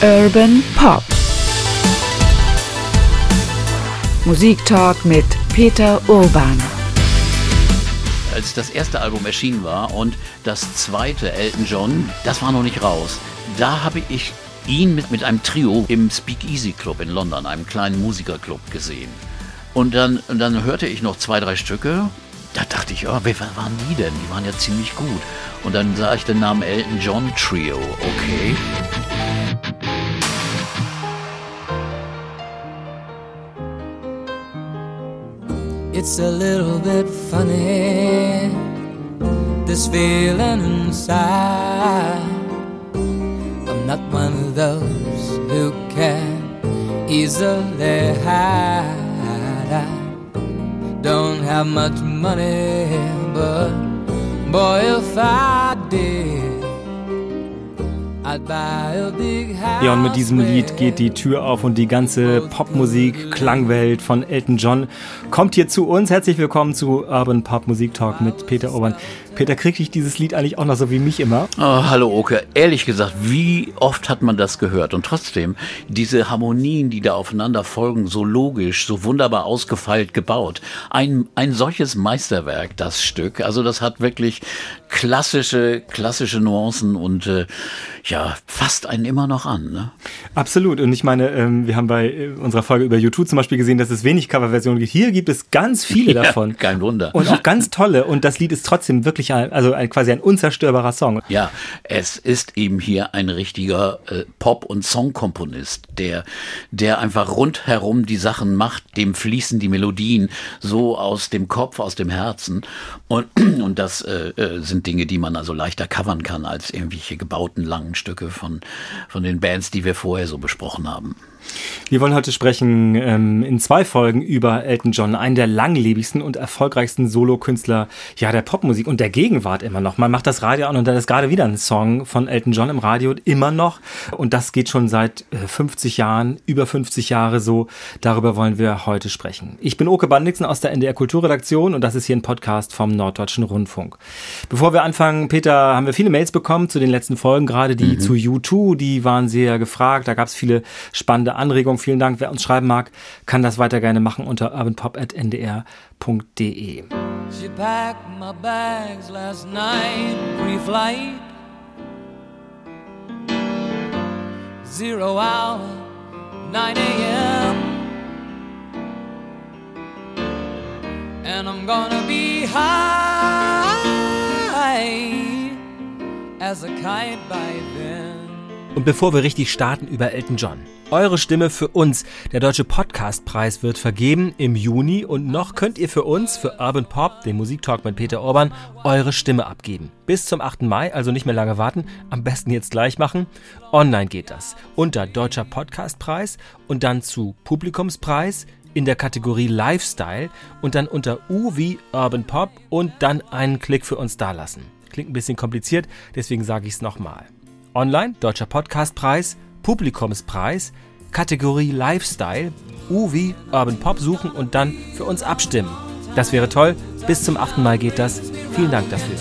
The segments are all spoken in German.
Urban Pop. Musiktalk mit Peter Urban. Als das erste Album erschienen war und das zweite, Elton John, das war noch nicht raus. Da habe ich ihn mit einem Trio im Speakeasy Club in London, einem kleinen Musikerclub, gesehen. Und dann hörte ich noch 2, 3 Stücke. Da dachte ich, oh, wer waren die denn? Die waren ja ziemlich gut. Und dann sah ich den Namen Elton John Trio. Okay. It's a little bit funny, this feeling inside. I'm not one of those who can easily hide. I don't have much money, but boy, if I did, I'd buy a big house. Ja, und mit diesem Lied geht die Tür auf und die ganze Popmusik, Klangwelt von Elton John kommt hier zu uns. Herzlich willkommen zu Urban Pop Musik Talk mit Peter Urban. Peter, kriege ich dieses Lied eigentlich auch noch so wie mich immer? Oh, hallo Oke, ehrlich gesagt, wie oft hat man das gehört? Und trotzdem, diese Harmonien, die da aufeinander folgen, so logisch, so wunderbar ausgefeilt gebaut. Ein solches Meisterwerk, das Stück. Also das hat wirklich klassische Nuancen und ja, fasst einen immer noch an. Ne? Absolut. Und ich meine, wir haben bei unserer Folge über U2 zum Beispiel gesehen, dass es wenig Coverversionen gibt. Hier gibt es ganz viele davon. Ja, kein Wunder. Und auch ganz tolle. Und das Lied ist trotzdem wirklich quasi ein unzerstörbarer Song. Ja, es ist eben hier ein richtiger Pop- und Songkomponist, der einfach rundherum die Sachen macht, dem fließen die Melodien so aus dem Kopf, aus dem Herzen. Und das sind Dinge, die man also leichter covern kann als irgendwelche gebauten langen Stücke von den Bands, die wir vorher so besprochen haben. Wir wollen heute sprechen in 2 Folgen über Elton John, einen der langlebigsten und erfolgreichsten Solokünstler der Popmusik und der Gegenwart immer noch. Man macht das Radio an und dann ist gerade wieder ein Song von Elton John im Radio, immer noch. Und das geht schon seit 50 Jahren, über 50 Jahre so. Darüber wollen wir heute sprechen. Ich bin Oke Bandixen aus der NDR Kulturredaktion und das ist hier ein Podcast vom Norddeutschen Rundfunk. Bevor wir anfangen, Peter, haben wir viele Mails bekommen zu den letzten Folgen, gerade die zu U2, die waren sehr gefragt. Da gab es viele spannende Anregungen. Vielen Dank. Wer uns schreiben mag, kann das weiter gerne machen unter urbanpop@ndr.de. She packed my bags last night, pre-flight. 0 hour, 9 a.m. And I'm gonna be high as a kite by then. Und bevor wir richtig starten über Elton John, eure Stimme für uns. Der Deutsche Podcastpreis wird vergeben im Juni und noch könnt ihr für uns, für Urban Pop, den Musiktalk mit Peter Urban, eure Stimme abgeben. Bis zum 8. Mai, also nicht mehr lange warten, am besten jetzt gleich machen. Online geht das unter Deutscher Podcastpreis und dann zu Publikumspreis in der Kategorie Lifestyle und dann unter U wie Urban Pop und dann einen Klick für uns dalassen. Klingt ein bisschen kompliziert, deswegen sage ich es nochmal. Online, Deutscher Podcastpreis, Publikumspreis, Kategorie Lifestyle, U wie Urban Pop suchen und dann für uns abstimmen. Das wäre toll. Bis zum 8. Mai geht das. Vielen Dank dafür.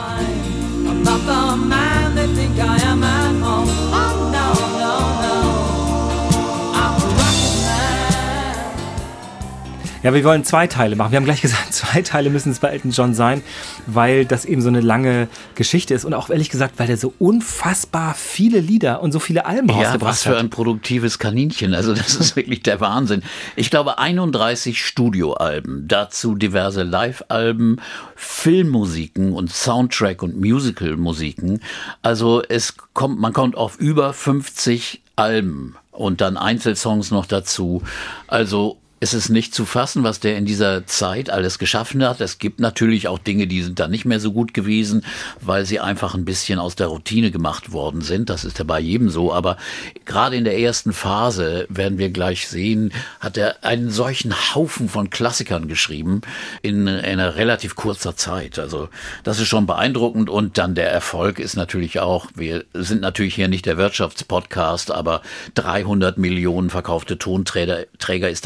Ja, wir wollen 2 Teile machen. Wir haben gleich gesagt, 2 Teile müssen es bei Elton John sein, weil das eben so eine lange Geschichte ist und auch ehrlich gesagt, weil der so unfassbar viele Lieder und so viele Alben rausgebracht hat. Ja, was für ein produktives Kaninchen. Also das ist wirklich der Wahnsinn. Ich glaube 31 Studioalben, dazu diverse Live-Alben, Filmmusiken und Soundtrack- und Musical-Musiken. Also man kommt auf über 50 Alben und dann Einzelsongs noch dazu. Also es ist nicht zu fassen, was der in dieser Zeit alles geschaffen hat. Es gibt natürlich auch Dinge, die sind da nicht mehr so gut gewesen, weil sie einfach ein bisschen aus der Routine gemacht worden sind. Das ist ja bei jedem so. Aber gerade in der ersten Phase, werden wir gleich sehen, hat er einen solchen Haufen von Klassikern geschrieben in einer relativ kurzer Zeit. Also das ist schon beeindruckend. Und dann der Erfolg ist natürlich auch, wir sind natürlich hier nicht der Wirtschaftspodcast, aber 300 Millionen verkaufte Tonträger ist das mindestens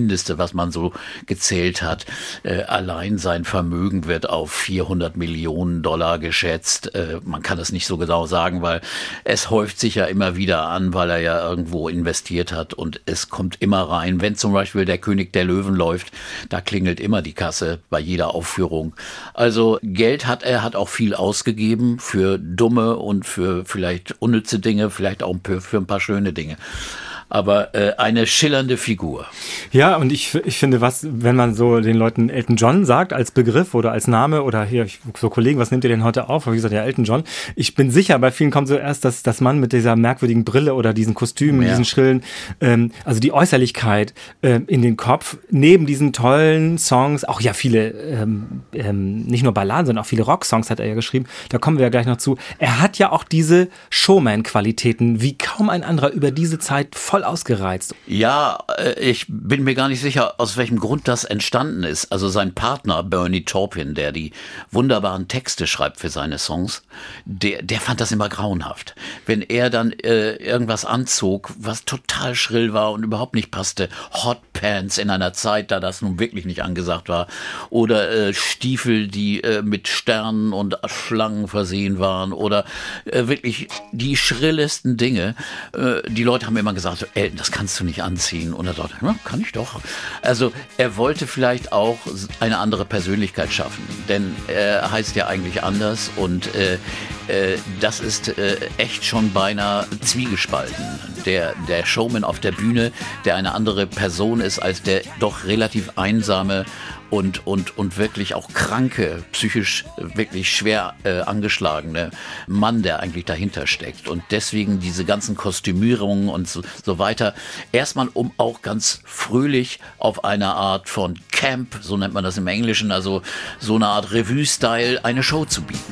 Mindeste, was man so gezählt hat. Allein sein Vermögen wird auf $400 Millionen geschätzt. Man kann das nicht so genau sagen, weil es häuft sich ja immer wieder an, weil er ja irgendwo investiert hat und es kommt immer rein. Wenn zum Beispiel der König der Löwen läuft, da klingelt immer die Kasse bei jeder Aufführung. Also Geld hat er, hat auch viel ausgegeben für dumme und für vielleicht unnütze Dinge, vielleicht auch für ein paar schöne Dinge. Aber eine schillernde Figur. Ja, und ich finde, wenn man so den Leuten Elton John sagt als Begriff oder als Name oder hier so Kollegen, was nehmt ihr denn heute auf? Wie gesagt, ja, Elton John. Ich bin sicher, bei vielen kommt so erst das Mann mit dieser merkwürdigen Brille oder diesen Kostümen, diesen schrillen, also die Äußerlichkeit in den Kopf. Neben diesen tollen Songs, auch ja viele, nicht nur Balladen, sondern auch viele Rocksongs hat er ja geschrieben. Da kommen wir ja gleich noch zu. Er hat ja auch diese Showman-Qualitäten, wie kaum ein anderer über diese Zeit voll ausgereizt. Ja, ich bin mir gar nicht sicher, aus welchem Grund das entstanden ist. Also sein Partner Bernie Taupin, der die wunderbaren Texte schreibt für seine Songs, der fand das immer grauenhaft. Wenn er dann irgendwas anzog, was total schrill war und überhaupt nicht passte, Hotpants in einer Zeit, da das nun wirklich nicht angesagt war, oder Stiefel, die mit Sternen und Schlangen versehen waren, oder wirklich die schrillesten Dinge. Die Leute haben immer gesagt, Elton, das kannst du nicht anziehen. Und er sagte, ja, kann ich doch. Also er wollte vielleicht auch eine andere Persönlichkeit schaffen, denn er heißt ja eigentlich anders und das ist echt schon beinahe zwiegespalten. Der Showman auf der Bühne, der eine andere Person ist als der doch relativ einsame und wirklich auch kranke, psychisch wirklich schwer angeschlagene Mann, der eigentlich dahinter steckt. Und deswegen diese ganzen Kostümierungen und so weiter. Erstmal, um auch ganz fröhlich auf einer Art von Camp, so nennt man das im Englischen, also so eine Art Revue-Style, eine Show zu bieten.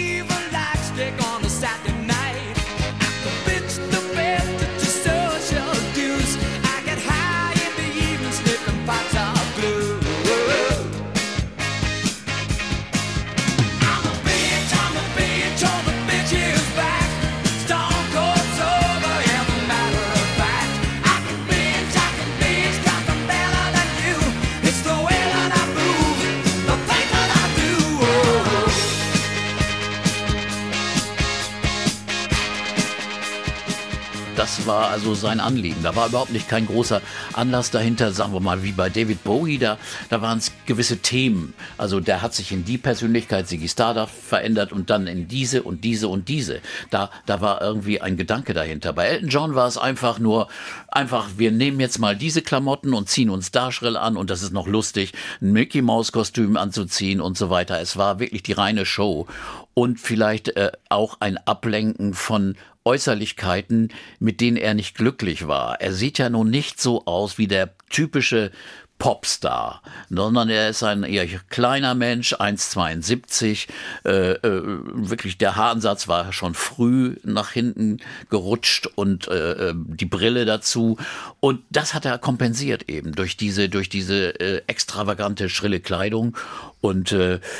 Das war also sein Anliegen. Da war überhaupt nicht kein großer Anlass dahinter, sagen wir mal, wie bei David Bowie, da waren es gewisse Themen. Also der hat sich in die Persönlichkeit Ziggy Stardust verändert und dann in diese und diese und diese. Da war irgendwie ein Gedanke dahinter. Bei Elton John war es einfach, wir nehmen jetzt mal diese Klamotten und ziehen uns da schrill an und das ist noch lustig, ein Mickey-Maus-Kostüm anzuziehen und so weiter. Es war wirklich die reine Show und vielleicht auch ein Ablenken von Äußerlichkeiten, mit denen er nicht glücklich war. Er sieht ja nun nicht so aus wie der typische Popstar, sondern er ist ein eher kleiner Mensch, 1,72, wirklich der Haaransatz war schon früh nach hinten gerutscht und die Brille dazu und das hat er kompensiert eben durch diese extravagante, schrille Kleidung und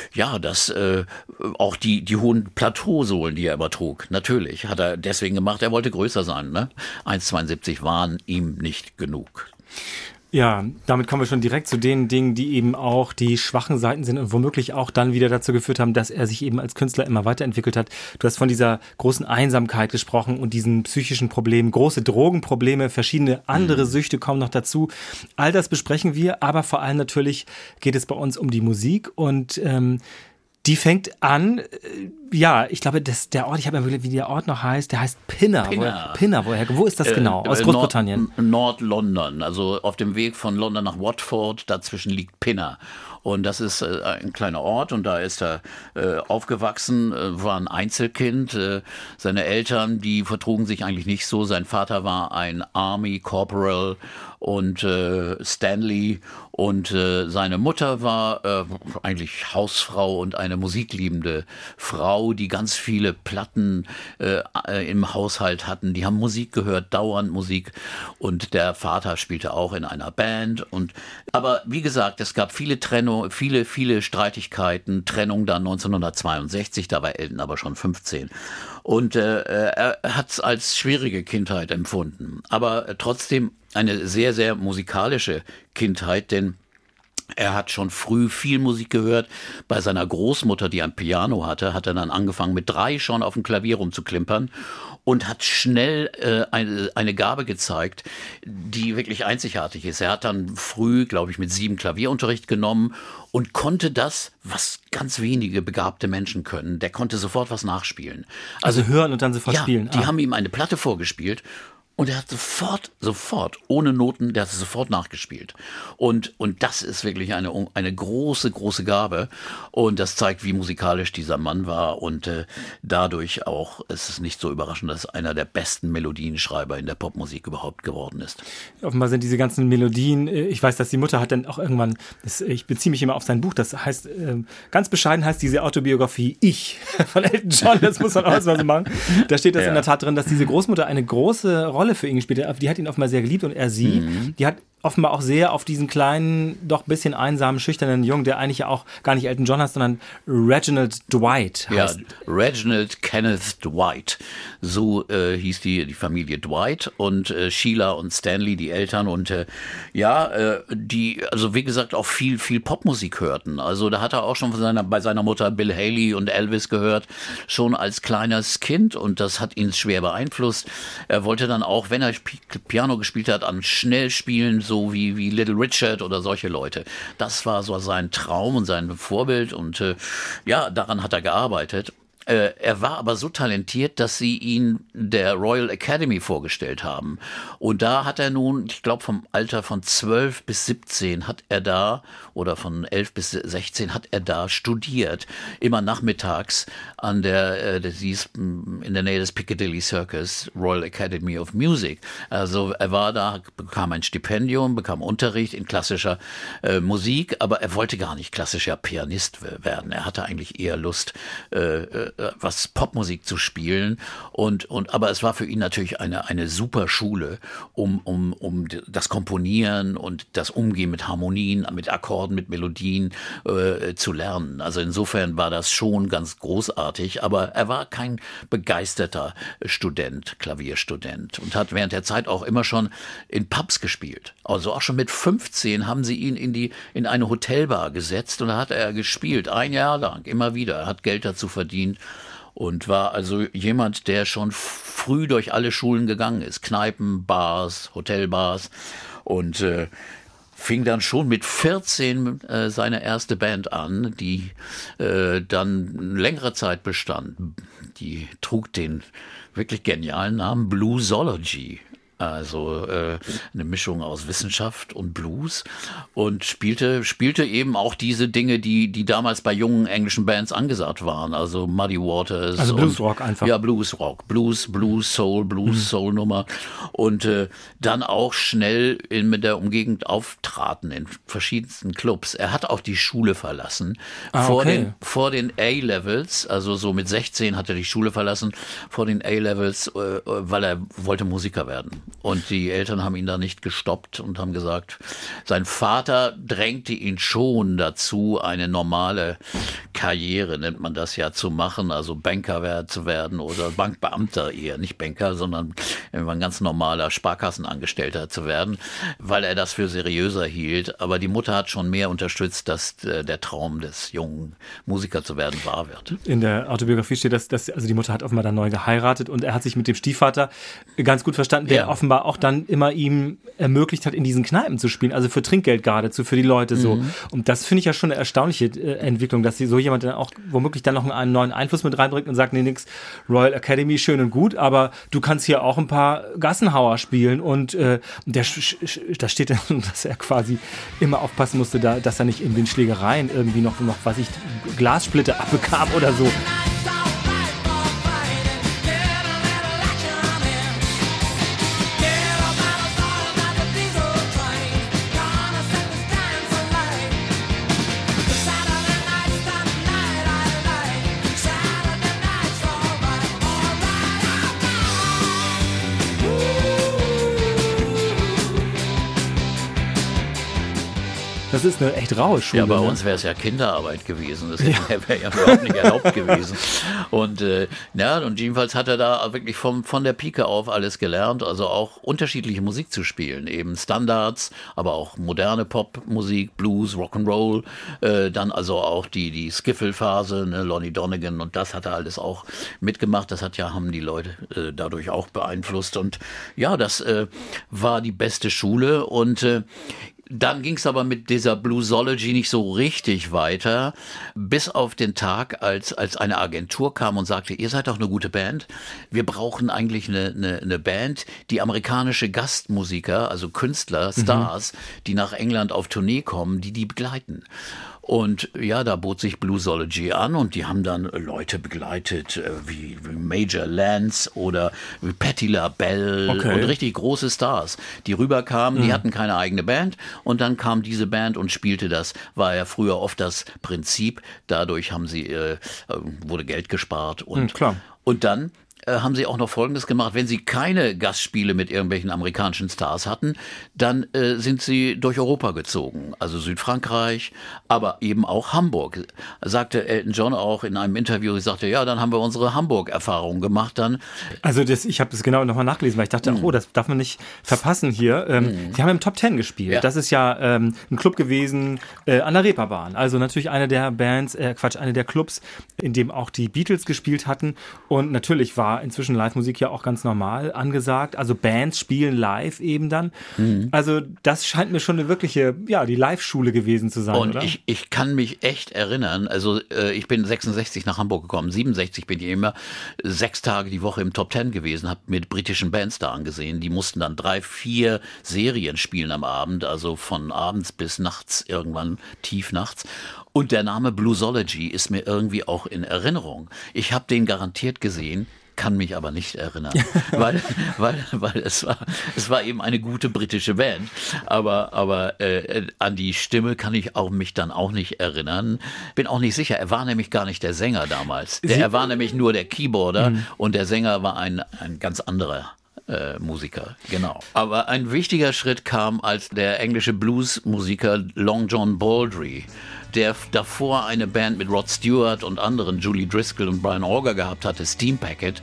auch die hohen Plateausohlen, die er immer trug, natürlich, hat er deswegen gemacht, er wollte größer sein, ne? 1,72 waren ihm nicht genug. Ja, damit kommen wir schon direkt zu den Dingen, die eben auch die schwachen Seiten sind und womöglich auch dann wieder dazu geführt haben, dass er sich eben als Künstler immer weiterentwickelt hat. Du hast von dieser großen Einsamkeit gesprochen und diesen psychischen Problemen, große Drogenprobleme, verschiedene andere Süchte kommen noch dazu. All das besprechen wir, aber vor allem natürlich geht es bei uns um die Musik und die fängt an, ich glaube, der Ort, ich habe ja wirklich, wie der Ort noch heißt, der heißt Pinner. Wo ist das genau? Aus Großbritannien? Nord-London, also auf dem Weg von London nach Watford, dazwischen liegt Pinner. Und das ist ein kleiner Ort und da ist er aufgewachsen, war ein Einzelkind. Seine Eltern, die vertrugen sich eigentlich nicht so. Sein Vater war ein Army Corporal und Stanley und seine Mutter war eigentlich Hausfrau und eine musikliebende Frau, die ganz viele Platten im Haushalt hatten. Die haben Musik gehört, dauernd Musik und der Vater spielte auch in einer Band. Aber wie gesagt, es gab viele Trennungen, viele Streitigkeiten, Trennung dann 1962, da war Elton aber schon 15. Und er hat es als schwierige Kindheit empfunden. Aber trotzdem eine sehr, sehr musikalische Kindheit, denn er hat schon früh viel Musik gehört. Bei seiner Großmutter, die ein Piano hatte, hat er dann angefangen, mit 3 schon auf dem Klavier rumzuklimpern und hat schnell eine Gabe gezeigt, die wirklich einzigartig ist. Er hat dann früh, glaube ich, mit 7 Klavierunterricht genommen und konnte das, was ganz wenige begabte Menschen können. Der konnte sofort was nachspielen. Also hören und dann sofort spielen. Die haben ihm eine Platte vorgespielt. Und er hat sofort, ohne Noten, der hat es sofort nachgespielt. Und das ist wirklich eine große, große Gabe. Und das zeigt, wie musikalisch dieser Mann war. Und dadurch auch, es ist nicht so überraschend, dass einer der besten Melodienschreiber in der Popmusik überhaupt geworden ist. Offenbar sind diese ganzen Melodien, ich weiß, dass die Mutter hat dann auch irgendwann, ich beziehe mich immer auf sein Buch, das heißt, ganz bescheiden heißt diese Autobiografie Ich von Elton John, das muss man auch mal so machen. Da steht das in der Tat drin, dass diese Großmutter eine große Rolle für ihn gespielt hat. Die hat ihn offenbar sehr geliebt und er sie. Die hat offenbar auch sehr auf diesen kleinen, doch ein bisschen einsamen, schüchternen Jungen, der eigentlich ja auch gar nicht Elton John heißt, sondern Reginald Dwight heißt. Ja, Reginald Kenneth Dwight. So hieß die Familie Dwight und Sheila und Stanley, die Eltern und die, also wie gesagt, auch viel Popmusik hörten. Also da hat er auch schon bei seiner Mutter Bill Haley und Elvis gehört, schon als kleines Kind und das hat ihn schwer beeinflusst. Er wollte dann auch, wenn er Piano gespielt hat, an schnell spielen, so wie Little Richard oder solche Leute. Das war so sein Traum und sein Vorbild und daran hat er gearbeitet. Er war aber so talentiert, dass sie ihn der Royal Academy vorgestellt haben. Und da hat er nun, ich glaube vom Alter von 12 bis 17 hat er da, oder von 11 bis 16 hat er da studiert. Immer nachmittags an sie ist in der Nähe des Piccadilly Circus, Royal Academy of Music. Also er war da, bekam ein Stipendium, bekam Unterricht in klassischer Musik, aber er wollte gar nicht klassischer Pianist werden. Er hatte eigentlich eher Lust, was Popmusik zu spielen aber es war für ihn natürlich eine super Schule, um das Komponieren und das Umgehen mit Harmonien, mit Akkorden, mit Melodien zu lernen. Also insofern war das schon ganz großartig, aber er war kein begeisterter Klavierstudent und hat während der Zeit auch immer schon in Pubs gespielt. Also auch schon mit 15 haben sie ihn in eine Hotelbar gesetzt und da hat er gespielt, 1 Jahr lang, immer wieder. Er hat Geld dazu verdient. Und war also jemand, der schon früh durch alle Schulen gegangen ist. Kneipen, Bars, Hotelbars und fing dann schon mit 14 seine erste Band an, die dann längere Zeit bestand. Die trug den wirklich genialen Namen Bluesology. Also eine Mischung aus Wissenschaft und Blues und spielte eben auch diese Dinge, die damals bei jungen englischen Bands angesagt waren. Also Muddy Waters. Also Bluesrock einfach. Ja, Bluesrock. Blues Soul Nummer. Und dann auch schnell mit der Umgegend auftraten in verschiedensten Clubs. Er hat auch die Schule verlassen. Vor den A-Levels, also so mit 16 hat er die Schule verlassen, vor den A-Levels, weil er wollte Musiker werden. Und die Eltern haben ihn da nicht gestoppt und haben gesagt, sein Vater drängte ihn schon dazu, eine normale Karriere, nennt man das ja, zu machen, also Banker zu werden oder Bankbeamter eher, nicht Banker, sondern ein ganz normaler Sparkassenangestellter zu werden, weil er das für seriöser hielt. Aber die Mutter hat schon mehr unterstützt, dass der Traum des jungen Musiker zu werden wahr wird. In der Autobiografie steht, dass also die Mutter hat offenbar dann neu geheiratet und er hat sich mit dem Stiefvater ganz gut verstanden, der offenbar auch dann immer ihm ermöglicht hat, in diesen Kneipen zu spielen, also für Trinkgeld geradezu, für die Leute so. Und das finde ich ja schon eine erstaunliche Entwicklung, dass so jemand dann auch womöglich dann noch einen neuen Einfluss mit reinbringt und sagt, nee, nix, Royal Academy, schön und gut, aber du kannst hier auch ein paar Gassenhauer spielen und da steht dann, dass er quasi immer aufpassen musste, dass er nicht in den Schlägereien irgendwie noch was ich, Glassplitter abbekam oder so. Das ist eine echt raue Schule. Ja, bei ne? uns wäre es ja Kinderarbeit gewesen. Das wäre ja überhaupt nicht erlaubt gewesen. Und und jedenfalls hat er da wirklich von der Pike auf alles gelernt, also auch unterschiedliche Musik zu spielen, eben Standards, aber auch moderne Popmusik, Blues, Rock'n'Roll, dann also auch die Skiffle-Phase, ne, Lonnie Donegan, und das hat er alles auch mitgemacht. Das haben die Leute dadurch auch beeinflusst. Und ja, das war die beste Schule. Und dann ging es aber mit dieser Bluesology nicht so richtig weiter, bis auf den Tag, als eine Agentur kam und sagte, ihr seid doch eine gute Band, wir brauchen eigentlich eine Band, die amerikanische Gastmusiker, also Künstler, Stars, die nach England auf Tournee kommen, die begleiten. Und ja, da bot sich Bluesology an und die haben dann Leute begleitet wie Major Lance oder wie Patti LaBelle und richtig große Stars, die rüberkamen, die hatten keine eigene Band und dann kam diese Band und spielte das. War ja früher oft das Prinzip, dadurch wurde Geld gespart und dann haben sie auch noch Folgendes gemacht. Wenn sie keine Gastspiele mit irgendwelchen amerikanischen Stars hatten, dann sind sie durch Europa gezogen. Also Südfrankreich, aber eben auch Hamburg. Sagte Elton John auch in einem Interview, sagte, ja, dann haben wir unsere Hamburg-Erfahrung gemacht dann. Also ich habe das genau nochmal nachgelesen, weil ich dachte, das darf man nicht verpassen hier. Die haben im Top 10 gespielt. Ja. Das ist ja ein Club gewesen an der Reeperbahn. Also natürlich eine der Clubs, in dem auch die Beatles gespielt hatten. Und natürlich war inzwischen Live-Musik ja auch ganz normal angesagt. Also Bands spielen live eben dann. Also das scheint mir schon eine wirkliche, die Live-Schule gewesen zu sein, und oder? Ich kann mich echt erinnern, also ich bin 66 nach Hamburg gekommen, 67 bin ich immer 6 Tage die Woche im Top 10 gewesen, habe mit britischen Bands da angesehen. Die mussten dann 3-4 Serien spielen am Abend, also von abends bis nachts, irgendwann tief nachts. Und der Name Bluesology ist mir irgendwie auch in Erinnerung. Ich habe den garantiert gesehen, kann mich aber nicht erinnern, weil es war eben eine gute britische Band, aber an die Stimme kann ich mich dann auch nicht erinnern. Bin auch nicht sicher, er war nämlich gar nicht der Sänger damals. Er war nämlich nur der Keyboarder und der Sänger war ein ganz anderer Musiker, genau. Aber ein wichtiger Schritt kam, als der englische Bluesmusiker Long John Baldry, der davor eine Band mit Rod Stewart und anderen, Julie Driscoll und Brian Auger gehabt hatte, Steam Packet,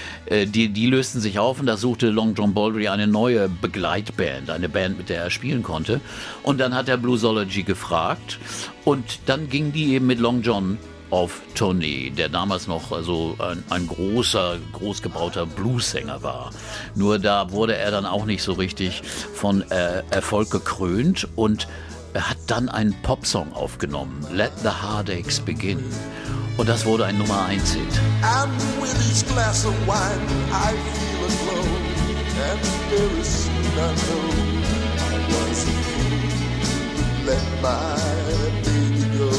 die lösten sich auf und da suchte Long John Baldry eine neue Begleitband, eine Band, mit der er spielen konnte. Und dann hat er Bluesology gefragt und dann ging die eben mit Long John auf Tournee, der damals noch also ein großgebauter Bluessänger war. Nur da wurde er dann auch nicht so richtig von Erfolg gekrönt und er hat dann einen Popsong aufgenommen, Let the Heartaches Begin. Und das wurde ein Nummer 1-Hit. And with each glass of wine I feel a glow. And very soon I know I was a fool. Let my baby go.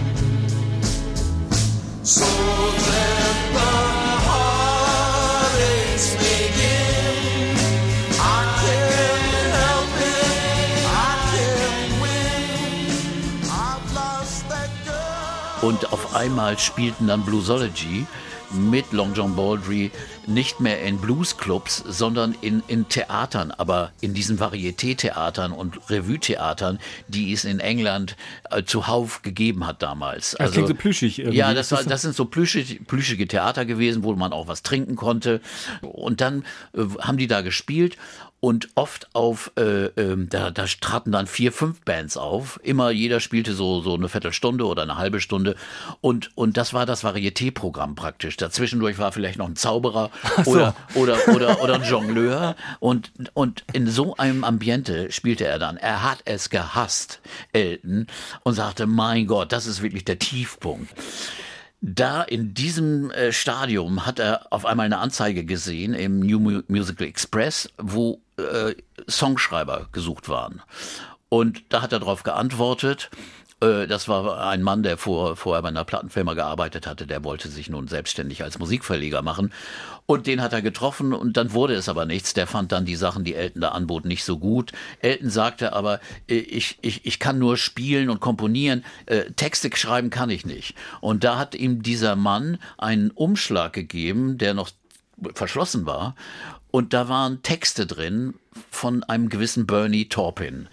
So let the heartaches begin. I can't help it, I can't win. I've lost that girl. Und auf einmal spielten dann Bluesology mit Long John Baldry nicht mehr in Bluesclubs, sondern in Theatern, aber in diesen Varieté-Theatern und Revue-Theatern, die es in England zuhauf gegeben hat damals. Das klingt so plüschig irgendwie. Ja, das sind so plüschige Theater gewesen, wo man auch was trinken konnte. Und dann haben die da gespielt. Und oft da traten dann 4-5 Bands auf. Immer jeder spielte so eine Viertelstunde oder eine halbe Stunde. Und das war das Varieté-Programm praktisch. Dazwischendurch war vielleicht noch ein Zauberer oder ein Jongleur. Und in so einem Ambiente spielte er dann. Er hat es gehasst, Elton, und sagte, mein Gott, das ist wirklich der Tiefpunkt. Da in diesem Stadium hat er auf einmal eine Anzeige gesehen im New Musical Express, wo Songschreiber gesucht waren. Und da hat er darauf geantwortet. Das war ein Mann, der vorher bei einer Plattenfirma gearbeitet hatte. Der wollte sich nun selbstständig als Musikverleger machen. Und den hat er getroffen und dann wurde es aber nichts. Der fand dann die Sachen, die Elton da anbot, nicht so gut. Elton sagte aber, ich kann nur spielen und komponieren. Texte schreiben kann ich nicht. Und da hat ihm dieser Mann einen Umschlag gegeben, der noch verschlossen war. Und da waren Texte drin von einem gewissen Bernie Taupin.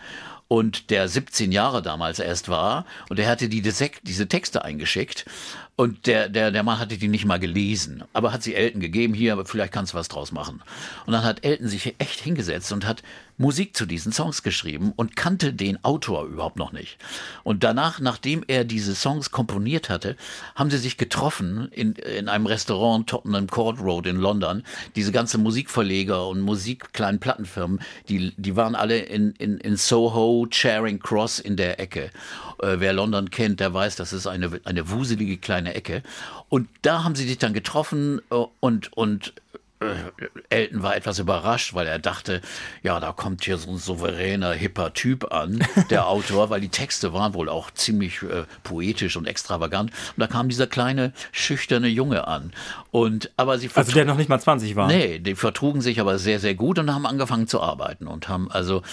und der 17 Jahre damals erst war und der hatte diese Texte eingeschickt und der Mann hatte die nicht mal gelesen, aber hat sie Elton gegeben, hier, aber vielleicht kannst du was draus machen. Und dann hat Elton sich echt hingesetzt und hat Musik zu diesen Songs geschrieben und kannte den Autor überhaupt noch nicht. Und danach, nachdem er diese Songs komponiert hatte, haben sie sich getroffen in einem Restaurant Tottenham Court Road in London. Diese ganze Musikverleger und kleinen Plattenfirmen, die waren alle in Soho, Charing Cross in der Ecke. Wer London kennt, der weiß, das ist eine wuselige kleine Ecke. Und da haben sie sich dann getroffen und Elton war etwas überrascht, weil er dachte, ja, da kommt hier so ein souveräner, hipper Typ an, der Autor, weil die Texte waren wohl auch ziemlich poetisch und extravagant. Und da kam dieser kleine, schüchterne Junge an. Aber also der noch nicht mal 20 war? Nee, die vertrugen sich aber sehr, sehr gut und haben angefangen zu arbeiten und haben also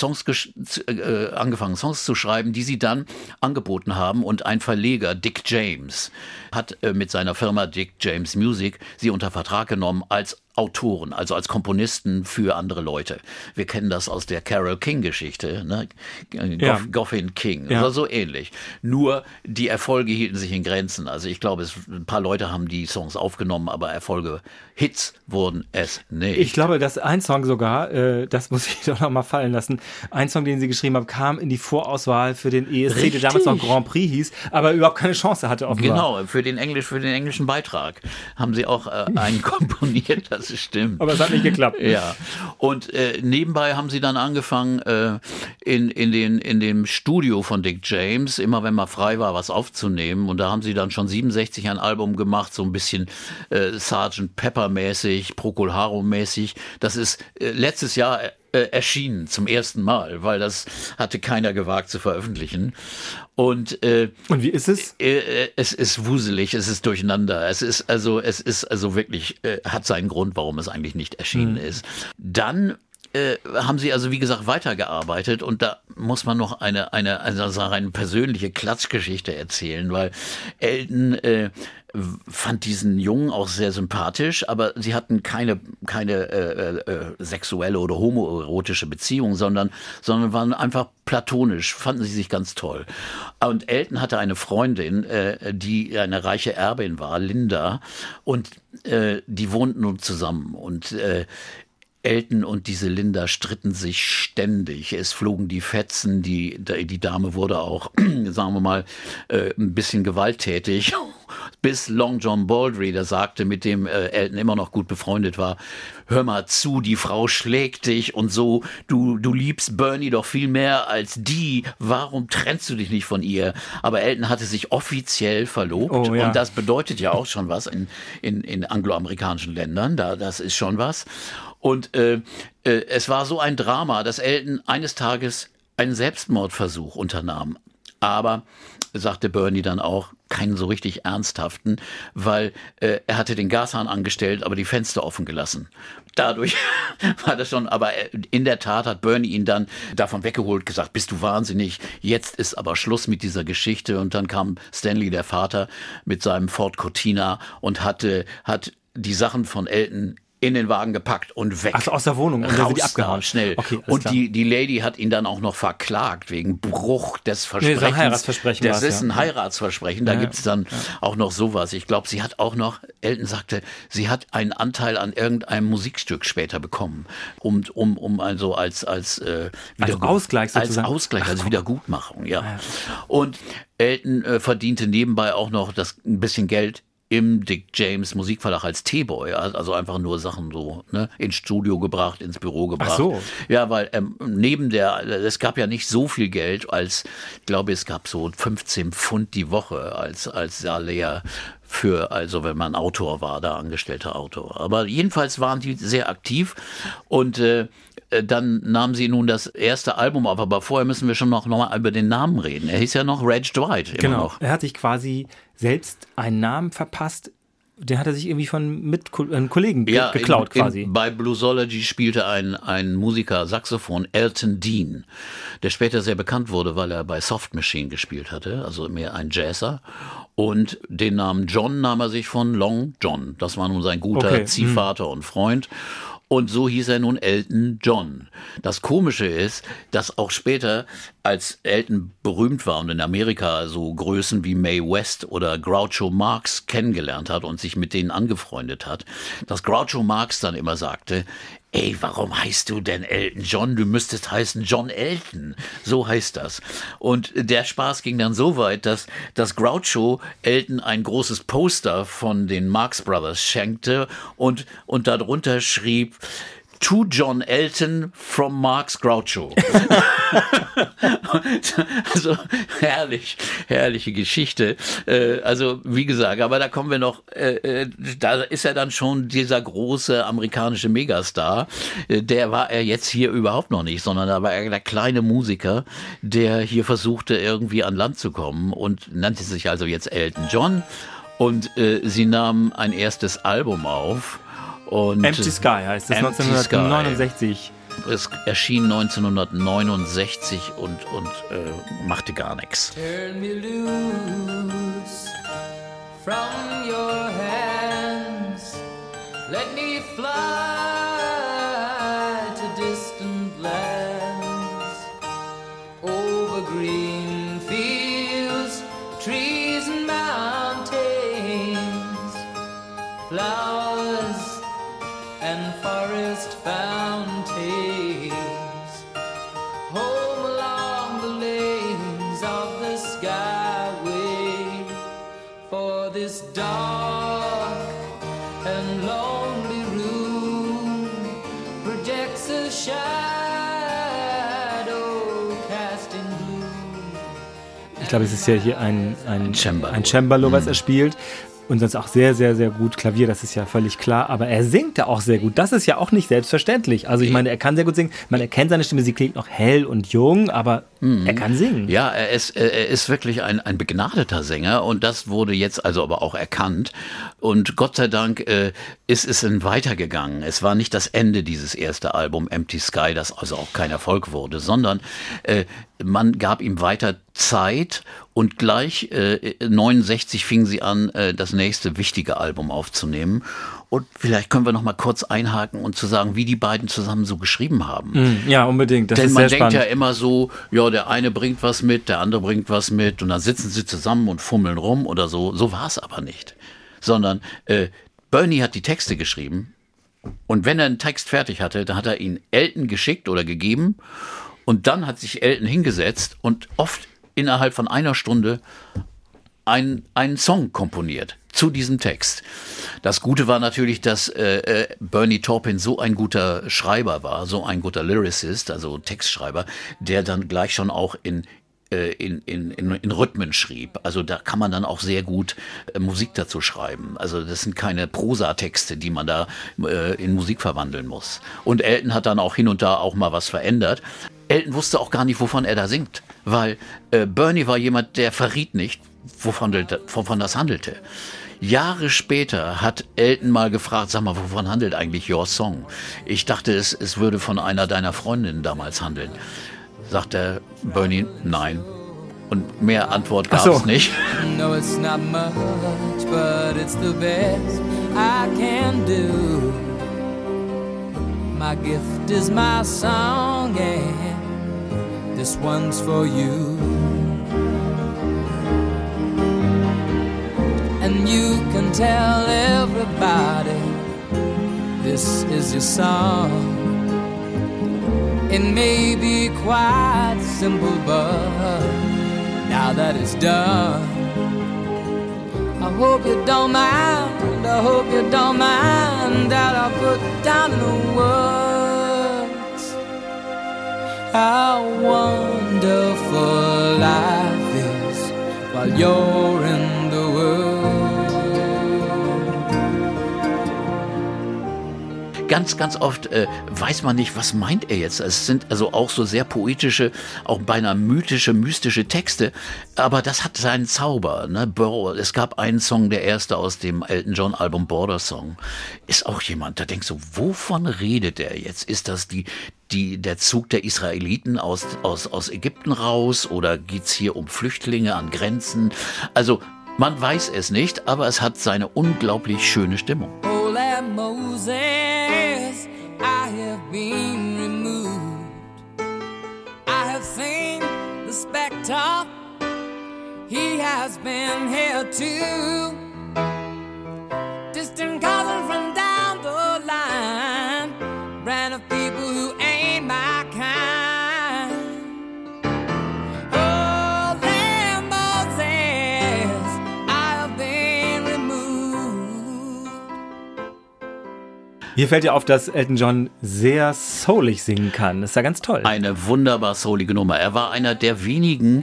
angefangen, Songs zu schreiben, die sie dann angeboten haben. Und ein Verleger, Dick James, hat mit seiner Firma Dick James Music sie unter Vertrag genommen als Autoren, also als Komponisten für andere Leute. Wir kennen das aus der Carole King-Geschichte, ne? Goffin King, oder so ähnlich. Nur die Erfolge hielten sich in Grenzen. Also ich glaube, ein paar Leute haben die Songs aufgenommen, aber Hits wurden es nicht. Ich glaube, dass ein Song sogar, das muss ich doch noch mal fallen lassen, ein Song, den sie geschrieben haben, kam in die Vorauswahl für den ESC, der damals noch Grand Prix hieß, aber überhaupt keine Chance hatte offenbar. Genau, für den englischen Beitrag haben sie auch einen komponiert, das stimmt. Aber es hat nicht geklappt. Ja. Und nebenbei haben sie dann angefangen, in dem Studio von Dick James, immer wenn mal frei war, was aufzunehmen. Und da haben sie dann schon 67 ein Album gemacht, so ein bisschen Sgt. Pepper-mäßig, Procol Harum-mäßig. Das ist letztes Jahr erschienen zum ersten Mal, weil das hatte keiner gewagt zu veröffentlichen. Und wie ist es? Es ist wuselig, es ist durcheinander. Es ist also wirklich, hat seinen Grund, warum es eigentlich nicht erschienen ist. Dann haben sie also, wie gesagt, weitergearbeitet und da muss man noch eine persönliche Klatschgeschichte erzählen, weil Elton fand diesen Jungen auch sehr sympathisch, aber sie hatten keine sexuelle oder homoerotische Beziehung, sondern waren einfach platonisch, fanden sie sich ganz toll. Und Elton hatte eine Freundin, die eine reiche Erbin war, Linda, und die wohnten nun zusammen und Elton und diese Linda stritten sich ständig. Es flogen die Fetzen, die Dame wurde auch, sagen wir mal, ein bisschen gewalttätig. Bis Long John Baldry, der sagte, mit dem Elton immer noch gut befreundet war, hör mal zu, die Frau schlägt dich und so, du liebst Bernie doch viel mehr als die, warum trennst du dich nicht von ihr? Aber Elton hatte sich offiziell verlobt und das bedeutet ja auch schon was in angloamerikanischen Ländern, das ist schon was. Und es war so ein Drama, dass Elton eines Tages einen Selbstmordversuch unternahm. Aber, sagte Bernie dann auch, keinen so richtig ernsthaften, weil er hatte den Gashahn angestellt, aber die Fenster offen gelassen. Dadurch war das schon, aber in der Tat hat Bernie ihn dann davon weggeholt, gesagt, bist du wahnsinnig, jetzt ist aber Schluss mit dieser Geschichte. Und dann kam Stanley, der Vater, mit seinem Ford Cortina und hat die Sachen von Elton in den Wagen gepackt und weg. Also aus der Wohnung und dann sind die abgehauen. Schnell. Okay, und die Lady hat ihn dann auch noch verklagt wegen Bruch des Versprechens. Nee, so ein Heiratsversprechen. Das ist ein Heiratsversprechen. Da gibt's dann auch noch sowas. Ich glaube, sie hat auch noch, Elton sagte, sie hat einen Anteil an irgendeinem Musikstück später bekommen, um also als Ausgleich sozusagen. Als Ausgleich, als Wiedergutmachung, ja. Und Elton verdiente nebenbei auch noch ein bisschen Geld im Dick James Musikverlag als T-Boy, also einfach nur Sachen so ins Studio gebracht, ins Büro gebracht. Ach so. Ja, weil es gab ja nicht so viel Geld, ich glaube, es gab so 15 Pfund die Woche als Salär also wenn man Autor war, da angestellter Autor. Aber jedenfalls waren die sehr aktiv und dann nahmen sie nun das erste Album auf, aber vorher müssen wir schon noch mal über den Namen reden. Er hieß ja noch Reg Dwight immer genau. noch. Er hat sich quasi selbst einen Namen verpasst, den hat er sich irgendwie von einem Kollegen geklaut quasi. Bei Bluesology spielte ein Musiker Saxophon, Elton Dean, der später sehr bekannt wurde, weil er bei Soft Machine gespielt hatte, also mehr ein Jazzer. Und den Namen John nahm er sich von Long John. Das war nun sein guter Ziehvater und Freund. Und so hieß er nun Elton John. Das Komische ist, dass auch später, als Elton berühmt war und in Amerika so Größen wie Mae West oder Groucho Marx kennengelernt hat und sich mit denen angefreundet hat, dass Groucho Marx dann immer sagte, ey, warum heißt du denn Elton John? Du müsstest heißen John Elton. So heißt das. Und der Spaß ging dann so weit, dass Groucho Elton ein großes Poster von den Marx Brothers schenkte und darunter schrieb, To John Elton from Marx Groucho. Also herrliche Geschichte. Also wie gesagt, aber da kommen wir noch, da ist er dann schon dieser große amerikanische Megastar. Der war er jetzt hier überhaupt noch nicht, sondern da war er der kleine Musiker, der hier versuchte irgendwie an Land zu kommen und nannte sich also jetzt Elton John. Und sie nahmen ein erstes Album auf. Und Empty Sky heißt es, 1969. Es erschien 1969 und machte gar nichts. Turn me loose from your hands. Let me fly to distant lands. Over green fields, trees and mountains. Flowers and forest fountains, home along the lanes of the skyway, for this dark and lonely room projects a shadow casting gloom. Ich glaube, es ist ja hier ein Cembalo. Cembalo, was er spielt. Und sonst auch sehr, sehr, sehr gut Klavier, das ist ja völlig klar. Aber er singt ja auch sehr gut. Das ist ja auch nicht selbstverständlich. Also ich meine, er kann sehr gut singen. Man erkennt seine Stimme, sie klingt noch hell und jung, aber er kann singen. Ja, er ist wirklich ein begnadeter Sänger und das wurde jetzt also aber auch erkannt. Und Gott sei Dank ist es dann weitergegangen. Es war nicht das Ende dieses erste Album Empty Sky, das also auch kein Erfolg wurde, sondern man gab ihm weiter Zeit und gleich 69 fingen sie an, das nächste wichtige Album aufzunehmen. Und vielleicht können wir noch mal kurz einhaken und zu sagen, wie die beiden zusammen so geschrieben haben. Ja, unbedingt. Das Denn ist man sehr denkt spannend. ja immer so, ja, der eine bringt was mit, der andere bringt was mit und dann sitzen sie zusammen und fummeln rum oder so. So war es aber nicht. Sondern Bernie hat die Texte geschrieben und wenn er einen Text fertig hatte, dann hat er ihn Elton geschickt oder gegeben und dann hat sich Elton hingesetzt und oft innerhalb von einer Stunde einen Song komponiert zu diesem Text. Das Gute war natürlich, dass Bernie Taupin so ein guter Schreiber war, so ein guter Lyricist, also Textschreiber, der dann gleich schon auch in Rhythmen schrieb. Also da kann man dann auch sehr gut Musik dazu schreiben. Also das sind keine Prosatexte, die man da in Musik verwandeln muss. Und Elton hat dann auch hin und da auch mal was verändert. Elton wusste auch gar nicht, wovon er da singt, weil Bernie war jemand, der verriet nicht, wovon das handelte. Jahre später hat Elton mal gefragt, sag mal, wovon handelt eigentlich Your Song? Ich dachte, es würde von einer deiner Freundinnen damals handeln. Sagt der Bernie, nein. Und mehr Antwort gab es nicht. No, it's not much, but it's the best I can do. My gift is my song, and this one's for you. And you can tell everybody this is your song. It may be quite simple, but now that it's done, I hope you don't mind, I hope you don't mind that I put down in the words how wonderful life is while you're in the world. Ganz, ganz oft weiß man nicht, was meint er jetzt. Es sind also auch so sehr poetische, auch beinahe mystische Texte. Aber das hat seinen Zauber. Ne? Es gab einen Song, der erste aus dem Elton John Album Border Song. Ist auch jemand, der denkt so, wovon redet er jetzt? Ist das der Zug der Israeliten aus Ägypten raus? Oder geht's hier um Flüchtlinge an Grenzen? Also man weiß es nicht, aber es hat seine unglaublich schöne Stimmung. Oh, let Moses, has been here too. Distant cousins from down the line, brand of people who ain't my kind. Oh, Lamb Moses, I have been removed. Hier fällt dir auf, dass Elton John sehr soulig singen kann. Das ist ja ganz toll. Eine wunderbar soulige Nummer. Er war einer der wenigen,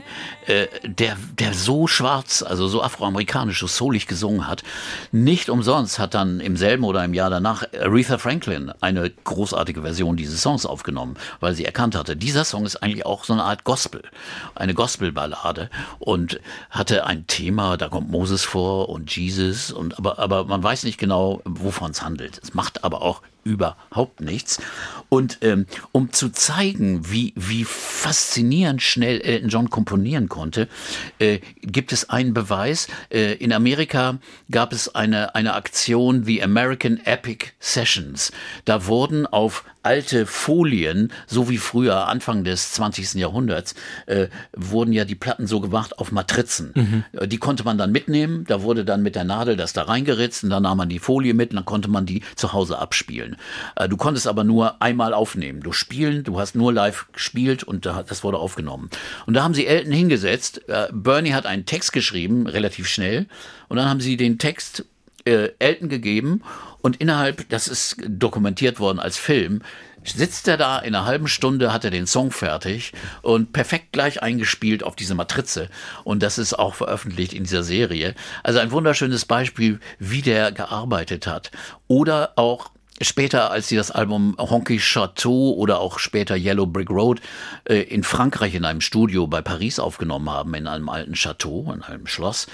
der so schwarz, also so afroamerikanisch, so soulig gesungen hat. Nicht umsonst hat dann im selben oder im Jahr danach Aretha Franklin eine großartige Version dieses Songs aufgenommen, weil sie erkannt hatte, dieser Song ist eigentlich auch so eine Art Gospel, eine Gospelballade und hatte ein Thema, da kommt Moses vor und Jesus, und aber man weiß nicht genau, wovon es handelt. Es macht aber auch überhaupt nichts. Und um zu zeigen, wie faszinierend schnell Elton John komponieren konnte, gibt es einen Beweis. In Amerika gab es eine Aktion, die American Epic Sessions. Da wurden auf alte Folien, so wie früher, Anfang des 20. Jahrhunderts, wurden ja die Platten so gemacht auf Matrizen. Die konnte man dann mitnehmen, da wurde dann mit der Nadel das da reingeritzt und dann nahm man die Folie mit und dann konnte man die zu Hause abspielen. Du konntest aber nur einmal aufnehmen. Du hast nur live gespielt und das wurde aufgenommen. Und da haben sie Elton hingesetzt. Bernie hat einen Text geschrieben, relativ schnell, und dann haben sie den Text Elton gegeben und das ist dokumentiert worden als Film, sitzt er da, in einer halben Stunde hat er den Song fertig und perfekt gleich eingespielt auf diese Matrize. Und das ist auch veröffentlicht in dieser Serie. Also ein wunderschönes Beispiel, wie der gearbeitet hat. Oder auch später, als sie das Album Honky Chateau oder auch später Yellow Brick Road in Frankreich in einem Studio bei Paris aufgenommen haben, in einem alten Chateau, in einem Schloss,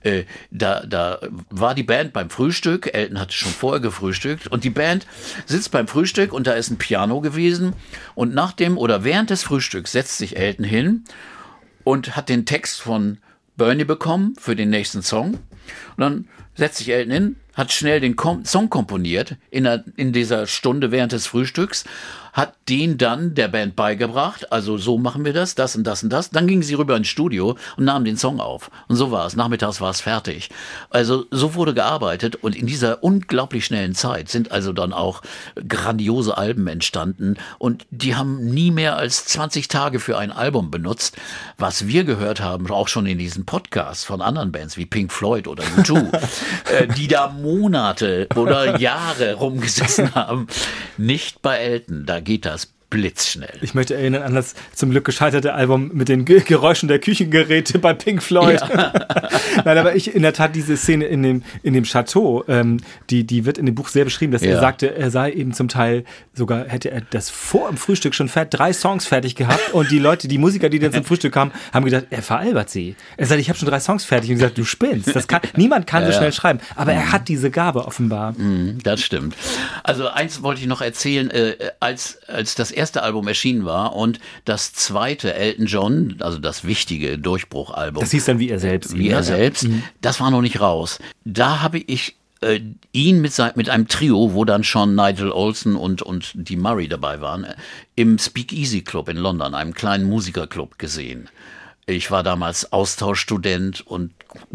da war die Band beim Frühstück, Elton hatte schon vorher gefrühstückt und die Band sitzt beim Frühstück und da ist ein Piano gewesen und während des Frühstücks setzt sich Elton hin und hat den Text von Bernie bekommen für den nächsten Song und dann setzt sich Elton hin, hat schnell den Song komponiert in dieser Stunde während des Frühstücks, hat den dann der Band beigebracht, also so machen wir das und das und das. Dann gingen sie rüber ins Studio und nahmen den Song auf. Und so war es. Nachmittags war es fertig. Also so wurde gearbeitet und in dieser unglaublich schnellen Zeit sind also dann auch grandiose Alben entstanden und die haben nie mehr als 20 Tage für ein Album benutzt. Was wir gehört haben, auch schon in diesen Podcasts von anderen Bands wie Pink Floyd oder U2, die da Monate oder Jahre rumgesessen haben. Nicht bei Elton, da geht das blitzschnell. Ich möchte erinnern an das zum Glück gescheiterte Album mit den Geräuschen der Küchengeräte bei Pink Floyd. Ja. Nein, aber in der Tat diese Szene in dem Chateau, die wird in dem Buch sehr beschrieben, dass er sagte, er sei eben zum Teil sogar, hätte er das vor dem Frühstück schon 3 Songs fertig gehabt und die Musiker, die dann zum Frühstück kamen, haben gedacht, er veralbert sie. Er sagt, ich habe schon 3 Songs fertig und gesagt, du spinnst. Niemand kann so schnell schreiben, aber er hat diese Gabe offenbar. Das stimmt. Also eins wollte ich noch erzählen, als das erste Album erschienen war und das zweite, Elton John, also das wichtige Durchbruchalbum. Das hieß dann wie er selbst. Das war noch nicht raus. Da habe ich ihn mit einem Trio, wo dann schon Nigel Olsson und Dee Murray dabei waren, im Speakeasy Club in London, einem kleinen Musikerclub, gesehen. Ich war damals Austauschstudent und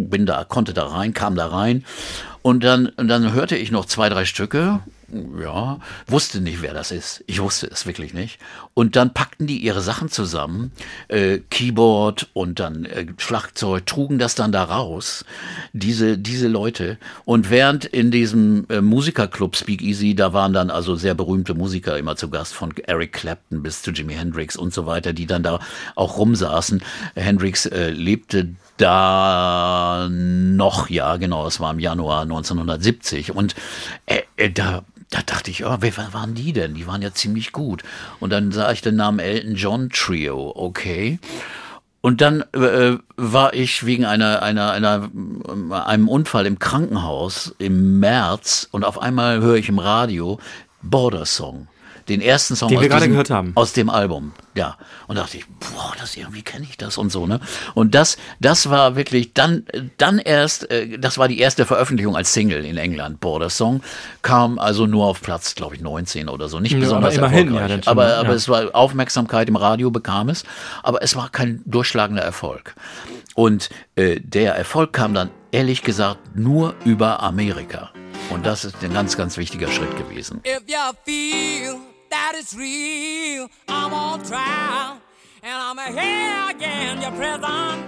kam da rein und dann hörte ich noch 2, 3 Stücke. Ja, wusste nicht, wer das ist. Ich wusste es wirklich nicht. Und dann packten die ihre Sachen zusammen, Keyboard und dann Schlagzeug, trugen das dann da raus, diese Leute. Und während in diesem Musikerclub Speakeasy, da waren dann also sehr berühmte Musiker immer zu Gast, von Eric Clapton bis zu Jimi Hendrix und so weiter, die dann da auch rumsaßen. Hendrix lebte da noch, ja genau, es war im Januar 1970 und da dachte ich, wer waren die denn? Die waren ja ziemlich gut. Und dann sah ich den Namen Elton John Trio, okay. Und dann war ich wegen einem Unfall im Krankenhaus im März und auf einmal höre ich im Radio Border Song. Den ersten Song, den wir gerade gehört haben, aus dem Album, ja. Und dachte ich, irgendwie kenne ich das und so, ne? Und das war wirklich dann erst, das war die erste Veröffentlichung als Single in England. Border Song kam also nur auf Platz, glaube ich, 19 oder so, nicht besonders erfolgreich. Aber es war Aufmerksamkeit im Radio, bekam es, aber es war kein durchschlagender Erfolg. Und der Erfolg kam dann, ehrlich gesagt, nur über Amerika. Und das ist ein ganz, ganz wichtiger Schritt gewesen. If you feel that it's real, I'm on trial, and I'm here again, your prison.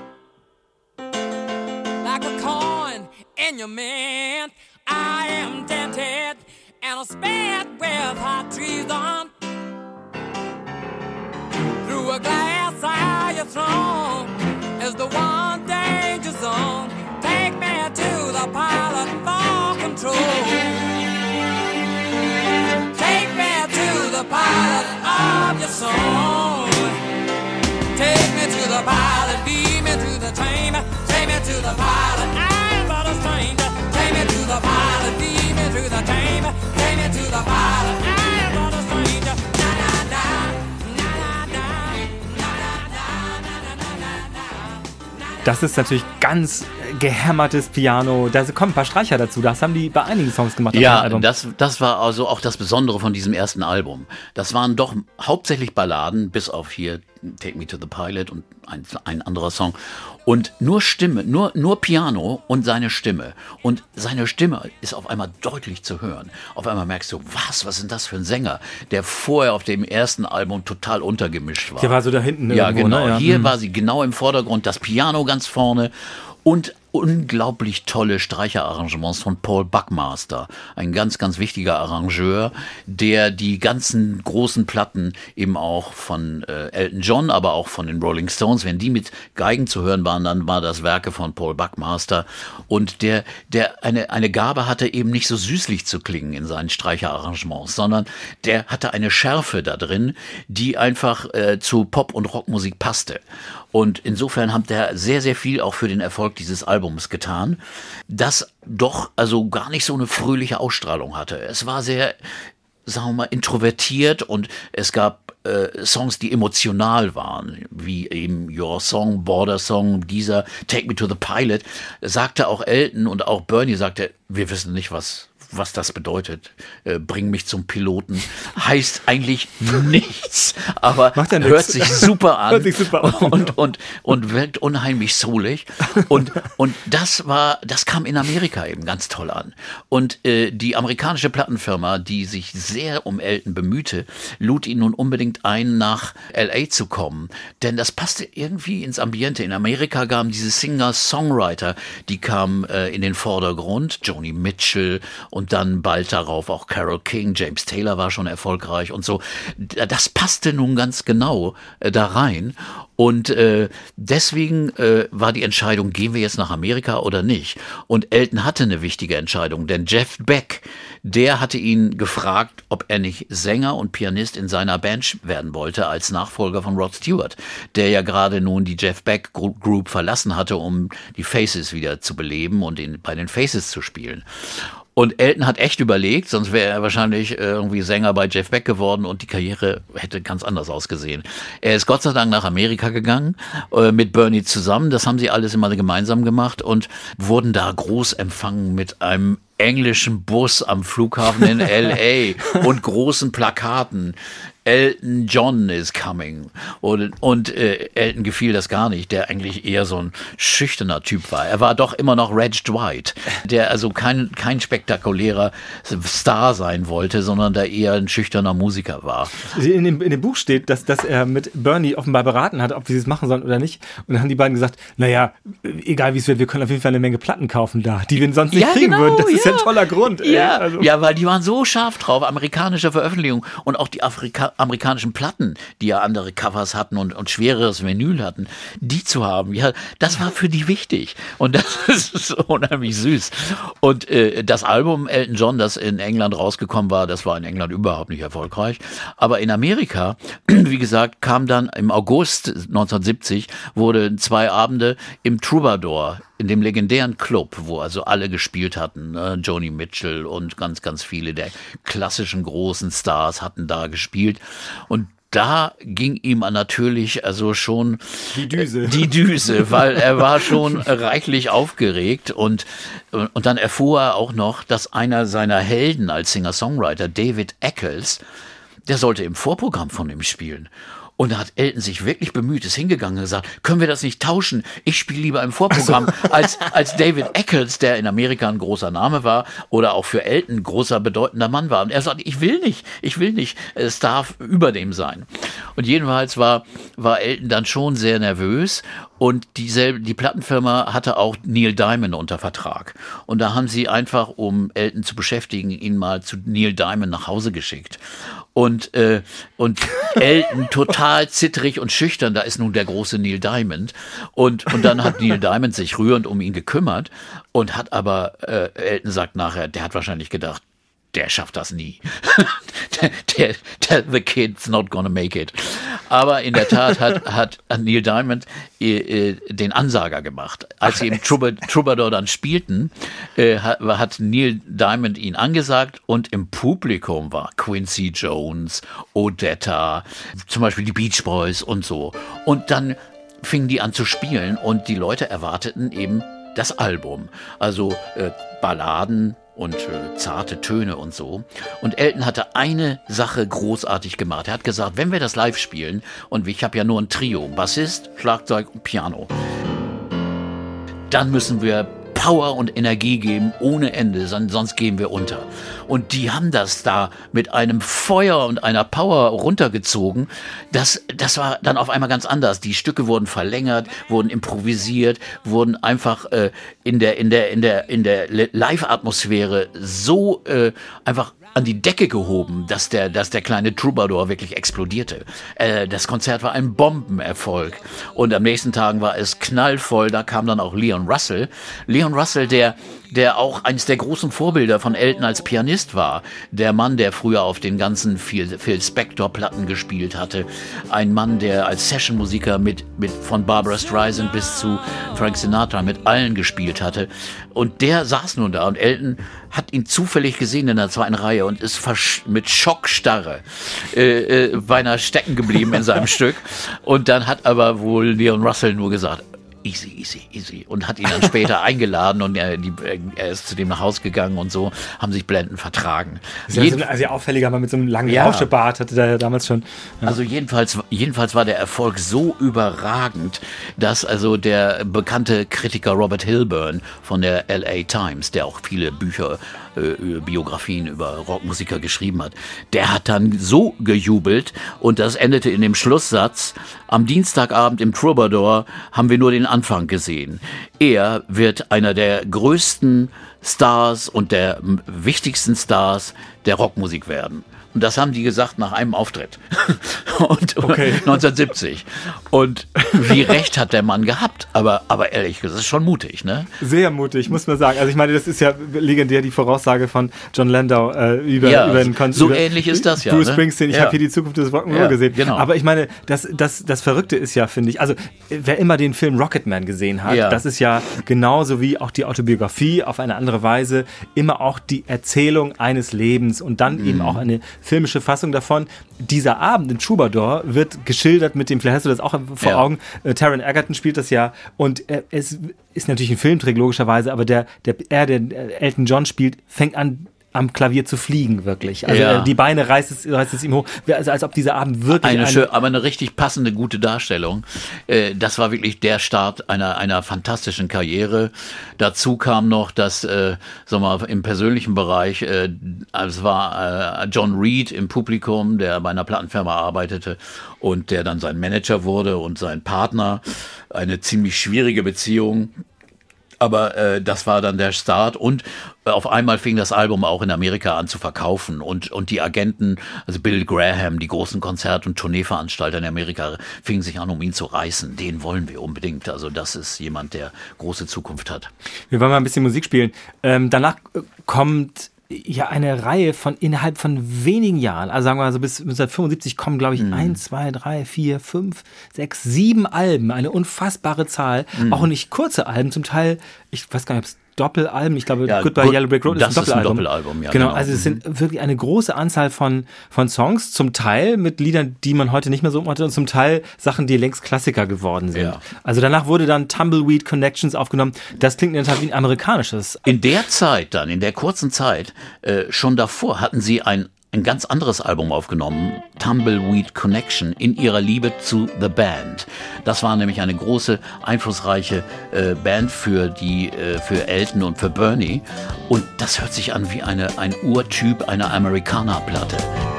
Like a coin in your mint, I am dented, and I'm spared with hot treason. Through a glass eye you thrown is the one danger zone. Take me to the pilot for control. Take me to the pilot of your soul. Take me to the pilot, lead me to the chamber. Take me to the pilot, I'm but a stranger. Take me to the pilot, lead me to the chamber. Take me to the pilot, I'm but a stranger. Na na na, na na na, na na na, na na na. Das ist natürlich ganz gehämmertes Piano. Da kommen ein paar Streicher dazu. Das haben die bei einigen Songs gemacht. Ja, das war also auch das Besondere von diesem ersten Album. Das waren doch hauptsächlich Balladen, bis auf hier Take Me to the Pilot und ein anderer Song. Und nur Stimme, nur Piano und seine Stimme. Und seine Stimme ist auf einmal deutlich zu hören. Auf einmal merkst du, was ist denn das für ein Sänger, der vorher auf dem ersten Album total untergemischt war. Der war so da hinten ja, irgendwo, genau. Ne? Ja. Hier war sie genau im Vordergrund, das Piano ganz vorne und unglaublich tolle Streicherarrangements von Paul Buckmaster, ein ganz, ganz wichtiger Arrangeur, der die ganzen großen Platten eben auch von Elton John, aber auch von den Rolling Stones, wenn die mit Geigen zu hören waren, dann war das Werke von Paul Buckmaster und der eine Gabe hatte, eben nicht so süßlich zu klingen in seinen Streicherarrangements, sondern der hatte eine Schärfe da drin, die einfach zu Pop- und Rockmusik passte. Und insofern hat er sehr, sehr viel auch für den Erfolg dieses Albums getan, das doch also gar nicht so eine fröhliche Ausstrahlung hatte. Es war sehr, sagen wir mal, introvertiert und es gab Songs, die emotional waren, wie eben Your Song, Border Song, dieser Take Me to the Pilot, sagte auch Elton und auch Bernie sagte, wir wissen nicht, was das bedeutet. Bring mich zum Piloten. Heißt eigentlich nichts, aber hört sich super an. Hört sich super an. Und wirkt unheimlich soulig. Und das kam in Amerika eben ganz toll an. Und die amerikanische Plattenfirma, die sich sehr um Elton bemühte, lud ihn nun unbedingt ein, nach L.A. zu kommen. Denn das passte irgendwie ins Ambiente. In Amerika kamen diese Singer-Songwriter, die kamen in den Vordergrund. Joni Mitchell und dann bald darauf auch Carole King, James Taylor war schon erfolgreich und so. Das passte nun ganz genau da rein. Und deswegen war die Entscheidung, gehen wir jetzt nach Amerika oder nicht? Und Elton hatte eine wichtige Entscheidung, denn Jeff Beck, der hatte ihn gefragt, ob er nicht Sänger und Pianist in seiner Band werden wollte, als Nachfolger von Rod Stewart, der ja gerade nun die Jeff Beck Group verlassen hatte, um die Faces wieder zu beleben und bei den Faces zu spielen. Und Elton hat echt überlegt, sonst wäre er wahrscheinlich irgendwie Sänger bei Jeff Beck geworden und die Karriere hätte ganz anders ausgesehen. Er ist Gott sei Dank nach Amerika gegangen, mit Bernie zusammen, das haben sie alles immer gemeinsam gemacht und wurden da groß empfangen mit einem englischen Bus am Flughafen in L.A. und großen Plakaten. Elton John is coming. Und Elton gefiel das gar nicht, der eigentlich eher so ein schüchterner Typ war. Er war doch immer noch Reg Dwight, der also kein spektakulärer Star sein wollte, sondern der eher ein schüchterner Musiker war. In dem Buch steht, dass er mit Bernie offenbar beraten hat, ob sie es machen sollen oder nicht. Und dann haben die beiden gesagt, naja, egal wie es wird, wir können auf jeden Fall eine Menge Platten kaufen da, die wir sonst nicht kriegen würden. Das ist ja ein toller Grund. Ja, weil die waren so scharf drauf, amerikanische Veröffentlichungen und auch die amerikanischen Platten, die ja andere Covers hatten und schwereres Vinyl hatten, die zu haben, ja, das war für die wichtig. Und das ist so unheimlich süß. Und das Album Elton John, das in England rausgekommen war, das war in England überhaupt nicht erfolgreich. Aber in Amerika, wie gesagt, kam dann im August 1970, wurde 2 Abende im Troubadour, in dem legendären Club, wo also alle gespielt hatten, Joni Mitchell und ganz, ganz viele der klassischen großen Stars hatten da gespielt. Und da ging ihm natürlich also schon die Düse, weil er war schon reichlich aufgeregt und dann erfuhr er auch noch, dass einer seiner Helden als Singer-Songwriter, David Eccles, der sollte im Vorprogramm von ihm spielen. Und da hat Elton sich wirklich bemüht, ist hingegangen und gesagt, können wir das nicht tauschen? Ich spiele lieber im Vorprogramm als David Eccles, der in Amerika ein großer Name war oder auch für Elton ein großer, bedeutender Mann war. Und er sagt, ich will nicht, es darf über dem sein. Und jedenfalls war Elton dann schon sehr nervös und die Plattenfirma hatte auch Neil Diamond unter Vertrag. Und da haben sie einfach, um Elton zu beschäftigen, ihn mal zu Neil Diamond nach Hause geschickt. Und Elton total zittrig und schüchtern, da ist nun der große Neil Diamond. Und dann hat Neil Diamond sich rührend um ihn gekümmert und hat aber, Elton sagt nachher, der hat wahrscheinlich gedacht, der schafft das nie. The kid's not gonna make it. Aber in der Tat hat Neil Diamond den Ansager gemacht. Als sie im Troubadour dann spielten, hat Neil Diamond ihn angesagt und im Publikum war Quincy Jones, Odetta, zum Beispiel die Beach Boys und so. Und dann fingen die an zu spielen und die Leute erwarteten eben das Album. Also Balladen und zarte Töne und so. Und Elton hatte eine Sache großartig gemacht. Er hat gesagt, wenn wir das live spielen, und ich habe ja nur ein Trio, Bassist, Schlagzeug und Piano, dann müssen wir Power und Energie geben ohne Ende, sonst gehen wir unter. Und die haben das da mit einem Feuer und einer Power runtergezogen. Das war dann auf einmal ganz anders. Die Stücke wurden verlängert, wurden improvisiert, wurden einfach in der Live-Atmosphäre so einfach an die Decke gehoben, dass der kleine Troubadour wirklich explodierte. Das Konzert war ein Bombenerfolg. Und am nächsten Tag war es knallvoll. Da kam dann auch Leon Russell. Leon Russell, der auch eines der großen Vorbilder von Elton als Pianist war. Der Mann, der früher auf den ganzen Phil Spector-Platten gespielt hatte. Ein Mann, der als Session-Musiker mit von Barbra Streisand bis zu Frank Sinatra mit allen gespielt hatte. Und der saß nun da und Elton hat ihn zufällig gesehen in der zweiten Reihe und ist mit Schockstarre beinahe stecken geblieben in seinem Stück. Und dann hat aber wohl Leon Russell nur gesagt, easy. Und hat ihn dann später eingeladen und er ist zu dem nach Hause gegangen und so, haben sich blendend vertragen. Also auffälliger, aber mit so einem langen Rauschebart hatte der ja damals schon. Ja. Also jedenfalls war der Erfolg so überragend, dass also der bekannte Kritiker Robert Hilburn von der LA Times, der auch viele Bücher, Biografien über Rockmusiker geschrieben hat, der hat dann so gejubelt und das endete in dem Schlusssatz, am Dienstagabend im Troubadour haben wir nur den Anfang gesehen. Er wird einer der größten Stars und der wichtigsten Stars der Rockmusik werden. Und das haben die gesagt nach einem Auftritt. Und 1970. Und wie recht hat der Mann gehabt? Aber ehrlich gesagt, das ist schon mutig, ne? Sehr mutig, muss man sagen. Also ich meine, das ist ja legendär die Voraussage von John Landau über den Konzert. So ähnlich ist das ja. Bruce Springsteen, ich habe hier die Zukunft des Rock'n'Roll gesehen. Genau. Aber ich meine, das Verrückte ist ja, finde ich, also wer immer den Film Rocketman gesehen hat, das ist ja genauso wie auch die Autobiografie auf eine andere Weise immer auch die Erzählung eines Lebens und dann eben auch eine filmische Fassung davon. Dieser Abend in Troubadour wird geschildert mit dem, vielleicht hast du das auch vor Augen, Taron Egerton spielt das ja und es ist natürlich ein Filmtrick logischerweise, aber der Elton John spielt, fängt an am Klavier zu fliegen, wirklich. Also die Beine reißt es ihm hoch, also als ob dieser Abend wirklich aber eine richtig passende, gute Darstellung. Das war wirklich der Start einer fantastischen Karriere. Dazu kam noch, dass im persönlichen Bereich, es war John Reed im Publikum, der bei einer Plattenfirma arbeitete und der dann sein Manager wurde und sein Partner. Eine ziemlich schwierige Beziehung. Aber das war dann der Start und auf einmal fing das Album auch in Amerika an zu verkaufen und die Agenten, also Bill Graham, die großen Konzert- und Tourneeveranstalter in Amerika, fingen sich an, um ihn zu reißen. Den wollen wir unbedingt. Also das ist jemand, der große Zukunft hat. Wir wollen mal ein bisschen Musik spielen. Danach kommt ja eine Reihe von innerhalb von wenigen Jahren, also sagen wir mal so bis 1975 kommen, glaube ich, 1, 2, 3, 4, 5, 6, 7 Alben, eine unfassbare Zahl, auch nicht kurze Alben, zum Teil, ich weiß gar nicht, ob es Doppelalben, ich glaube, Goodbye Yellow Brick Road ist ein Doppelalbum. Ja, genau, also es sind wirklich eine große Anzahl von Songs, zum Teil mit Liedern, die man heute nicht mehr so hatte und zum Teil Sachen, die längst Klassiker geworden sind. Ja. Also danach wurde dann Tumbleweed Connections aufgenommen, das klingt in der Tat wie ein amerikanisches. In der kurzen Zeit, schon davor hatten sie ein ein ganz anderes Album aufgenommen, Tumbleweed Connection, in ihrer Liebe zu The Band. Das war nämlich eine große, einflussreiche Band für Elton und für Bernie. Und das hört sich an wie ein Urtyp einer Americana-Platte.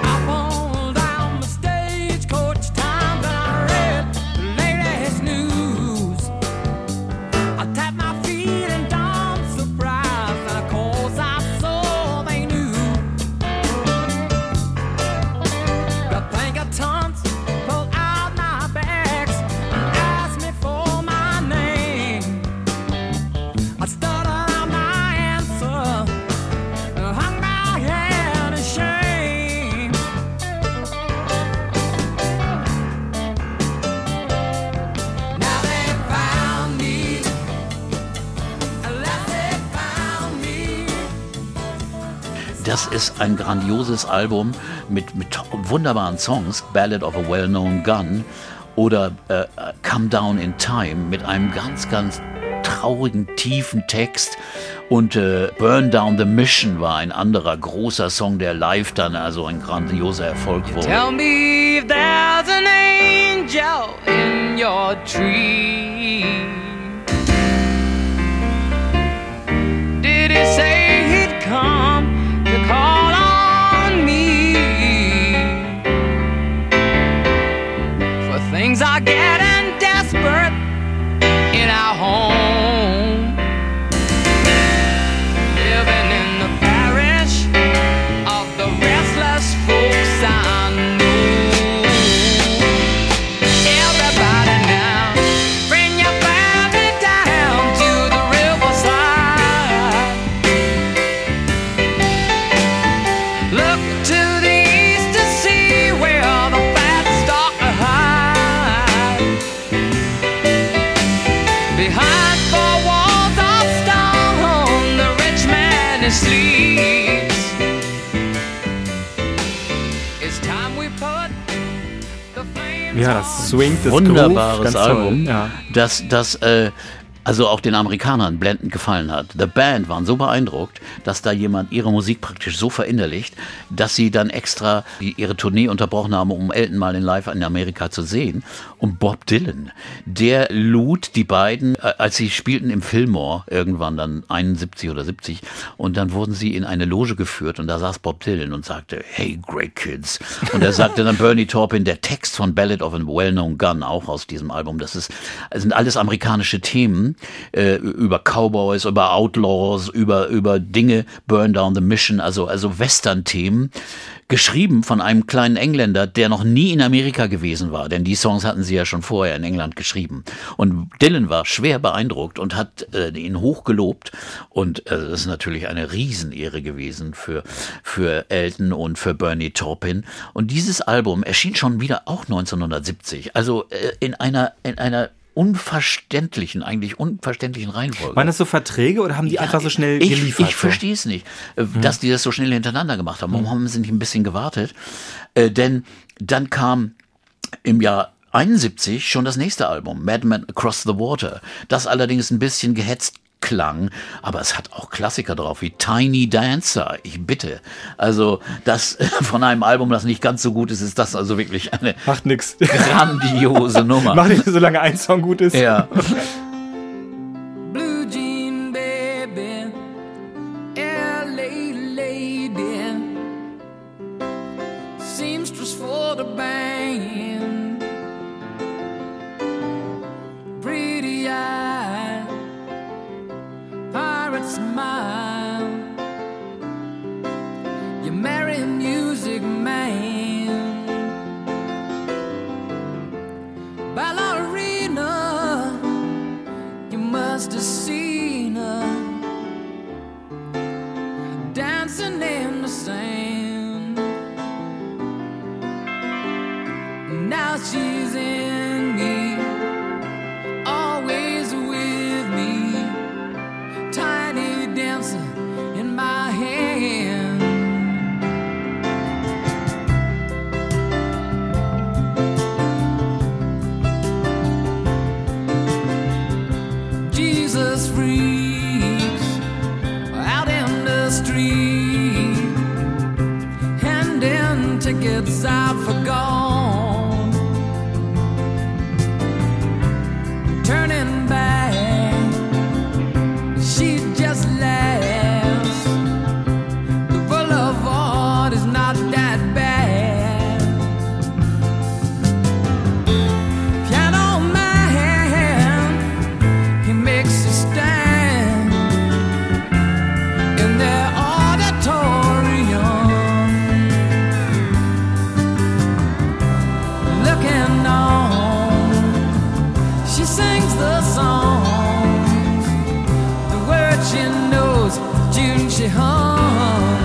Das ist ein grandioses Album mit wunderbaren Songs, Ballad of a Well-Known Gun oder Come Down in Time mit einem ganz, ganz traurigen, tiefen Text. Und Burn Down the Mission war ein anderer großer Song, der live dann also ein grandioser Erfolg wurde. Tell me if there's an angel in your tree. Did he say he'd come to call on me? For things are getting desperate in our home. Living in the parish of the restless folks I know. Everybody now, bring your family down to the riverside. Look to the east to see where the fat stock hide. Behind four walls of stone, the rich man sleeps. It's time we put the flames Ja, das swingt, das Wunderbares Groove, ganz Album, toll. Ja. das also auch den Amerikanern blendend gefallen hat. The Band waren so beeindruckt, dass da jemand ihre Musik praktisch so verinnerlicht, dass sie dann extra ihre Tournee unterbrochen haben, um Elton mal in Live in Amerika zu sehen. Und Bob Dylan, der lud die beiden, als sie spielten im Fillmore, irgendwann dann 71 oder 70, und dann wurden sie in eine Loge geführt und da saß Bob Dylan und sagte, hey, great kids. Und er sagte dann Bernie Taupin, der Text von Ballad of a Well-Known Gun, auch aus diesem Album, das sind alles amerikanische Themen, über Cowboys, über Outlaws, über Dinge, Burn Down the Mission, also Western-Themen, geschrieben von einem kleinen Engländer, der noch nie in Amerika gewesen war, denn die Songs hatten sie ja schon vorher in England geschrieben. Und Dylan war schwer beeindruckt und hat ihn hochgelobt und das ist natürlich eine Riesenehre gewesen für Elton und für Bernie Taupin. Und dieses Album erschien schon wieder auch 1970, also in einer unverständlichen Reihenfolge. Waren das so Verträge oder haben die einfach so schnell geliefert? Ich verstehe es nicht, dass die das so schnell hintereinander gemacht haben. Warum haben sie nicht ein bisschen gewartet? Denn dann kam im Jahr 71 schon das nächste Album, Madman Across the Water. Das allerdings ein bisschen gehetzt klang, aber es hat auch Klassiker drauf, wie Tiny Dancer, ich bitte. Also das von einem Album, das nicht ganz so gut ist, ist das also wirklich eine Macht nix. Grandiose Nummer. Macht nicht, solange ein Song gut ist. Ja. Blue Jean Baby, LA Lady, seamstress for the band, pretty eye, pirate smile, you marry a music man, ballerina, you must have seen her dancing in the sand. Now she's in me, always with me, tiny dancer in my hand. Jesus freaks out in the street, and forgone. Turning back, she just laughs. The boulevard is not that bad. Piano man, he makes a stand in their auditorium, looking on. She sings the songs, the words she knows, June she hums.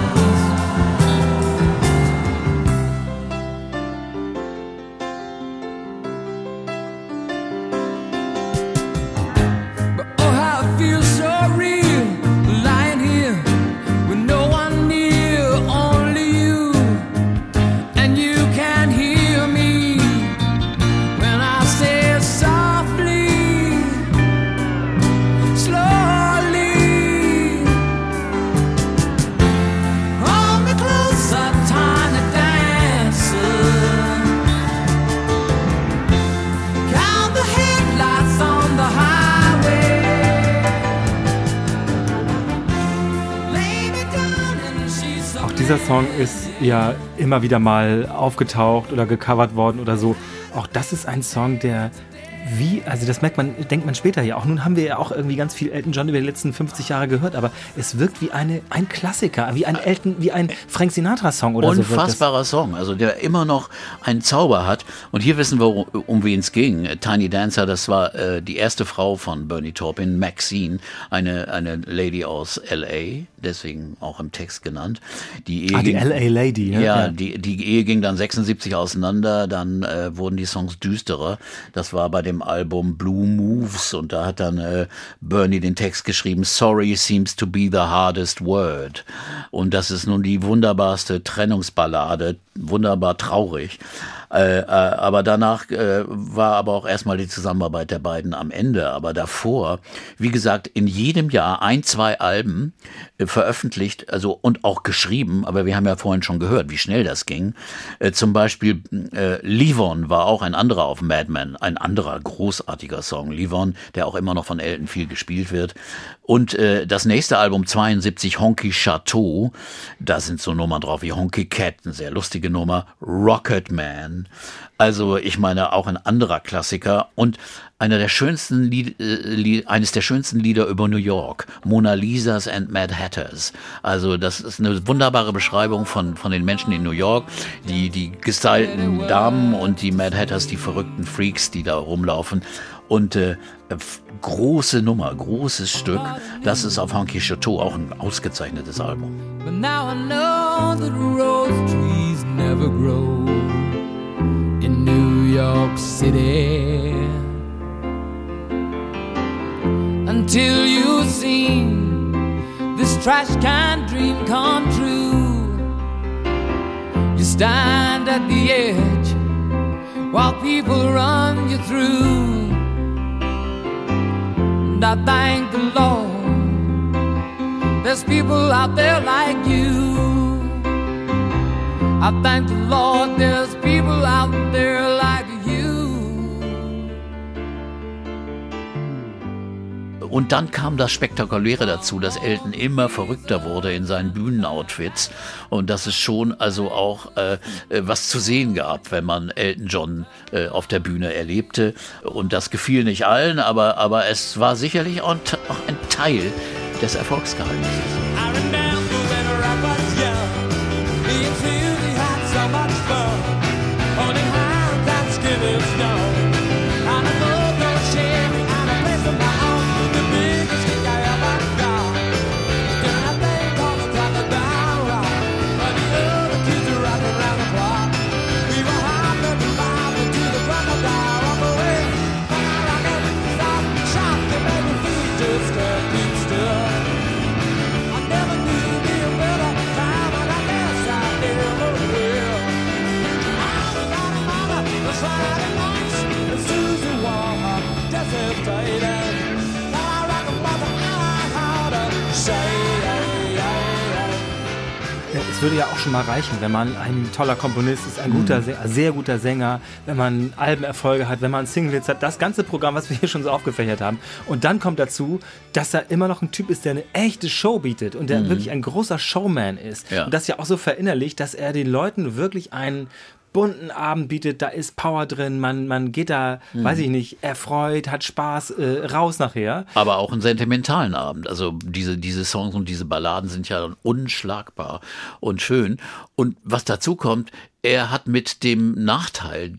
But oh, how it feels so real, lying here with no one near, only you, and you can hear me when I say softly, slowly. Hold me closer, tiny dancer. Count the headlights on the highway. Lay me down and she's so Auch dieser Song ist ja immer wieder mal aufgetaucht oder gecovert worden oder so. Auch das ist ein Song, der also das denkt man später ja auch. Nun haben wir ja auch irgendwie ganz viel Elton John über die letzten 50 Jahre gehört, aber es wirkt wie ein Klassiker, wie ein Frank Sinatra-Song oder so. Unfassbarer Song, also der immer noch einen Zauber hat. Und hier wissen wir, um wen es ging. Tiny Dancer, das war die erste Frau von Bernie Taupin, Maxine, eine Lady aus L.A., deswegen auch im Text genannt. Die L.A. Lady. Ne? Ja, die Ehe ging dann 76 auseinander, dann wurden die Songs düsterer. Das war bei dem Album Blue Moves und da hat dann Bernie den Text geschrieben, Sorry seems to be the hardest word. Und das ist nun die wunderbarste Trennungsballade, wunderbar traurig. Aber danach war aber auch erstmal die Zusammenarbeit der beiden am Ende. Aber davor, wie gesagt, in jedem Jahr 1-2 Alben veröffentlicht, also und auch geschrieben. Aber wir haben ja vorhin schon gehört, wie schnell das ging. Zum Beispiel Levon war auch ein anderer auf Mad Men, ein anderer großartiger Song. Levon, der auch immer noch von Elton viel gespielt wird. Und das nächste Album 72, Honky Chateau, da sind so Nummern drauf wie Honky Cat, eine sehr lustige Nummer, Rocket Man. Also ich meine auch ein anderer Klassiker und eines der schönsten Lieder über New York, Mona Lisas and Mad Hatters. Also das ist eine wunderbare Beschreibung von den Menschen in New York, die gestylten Damen und die Mad Hatters, die verrückten Freaks, die da rumlaufen. Und große Nummer, großes Stück. Das ist auf Honky Chateau auch ein ausgezeichnetes Album. But now I know that rose trees never grow in New York City until you've seen this trash can dream come true. You stand at the edge while people run you through. And I thank the Lord there's people out there like you. I thank the Lord there's people out there like you. Und dann kam das Spektakuläre dazu, dass Elton immer verrückter wurde in seinen Bühnenoutfits und dass es schon also auch was zu sehen gab, wenn man Elton John auf der Bühne erlebte. Und das gefiel nicht allen, aber es war sicherlich auch ein Teil des Erfolgsgeheimnisses. I remember when I was young, me and Susie had so much fun, holding hands and skipping snow. On a go-go Chevy and a place of my own, the biggest kick I ever got. Doing a thing called the top of down rock, but the other kids are rocking around the clock. We were hopping and bobbing to the crocodile on the way. Rockin', stop, shock, and make me feel just keep still. das würde ja auch schon mal reichen, wenn man ein toller Komponist ist, ein guter, sehr guter Sänger, wenn man Albenerfolge hat, wenn man Singles hat, das ganze Programm, was wir hier schon so aufgefächert haben. Und dann kommt dazu, dass er immer noch ein Typ ist, der eine echte Show bietet und der wirklich ein großer Showman ist. Ja. Und das ja auch so verinnerlicht, dass er den Leuten wirklich einen bunten Abend bietet, da ist Power drin, man geht da, weiß ich nicht, erfreut, hat Spaß, raus nachher. Aber auch einen sentimentalen Abend. Also diese Songs und diese Balladen sind ja unschlagbar und schön. Und was dazu kommt, er hat mit dem Nachteil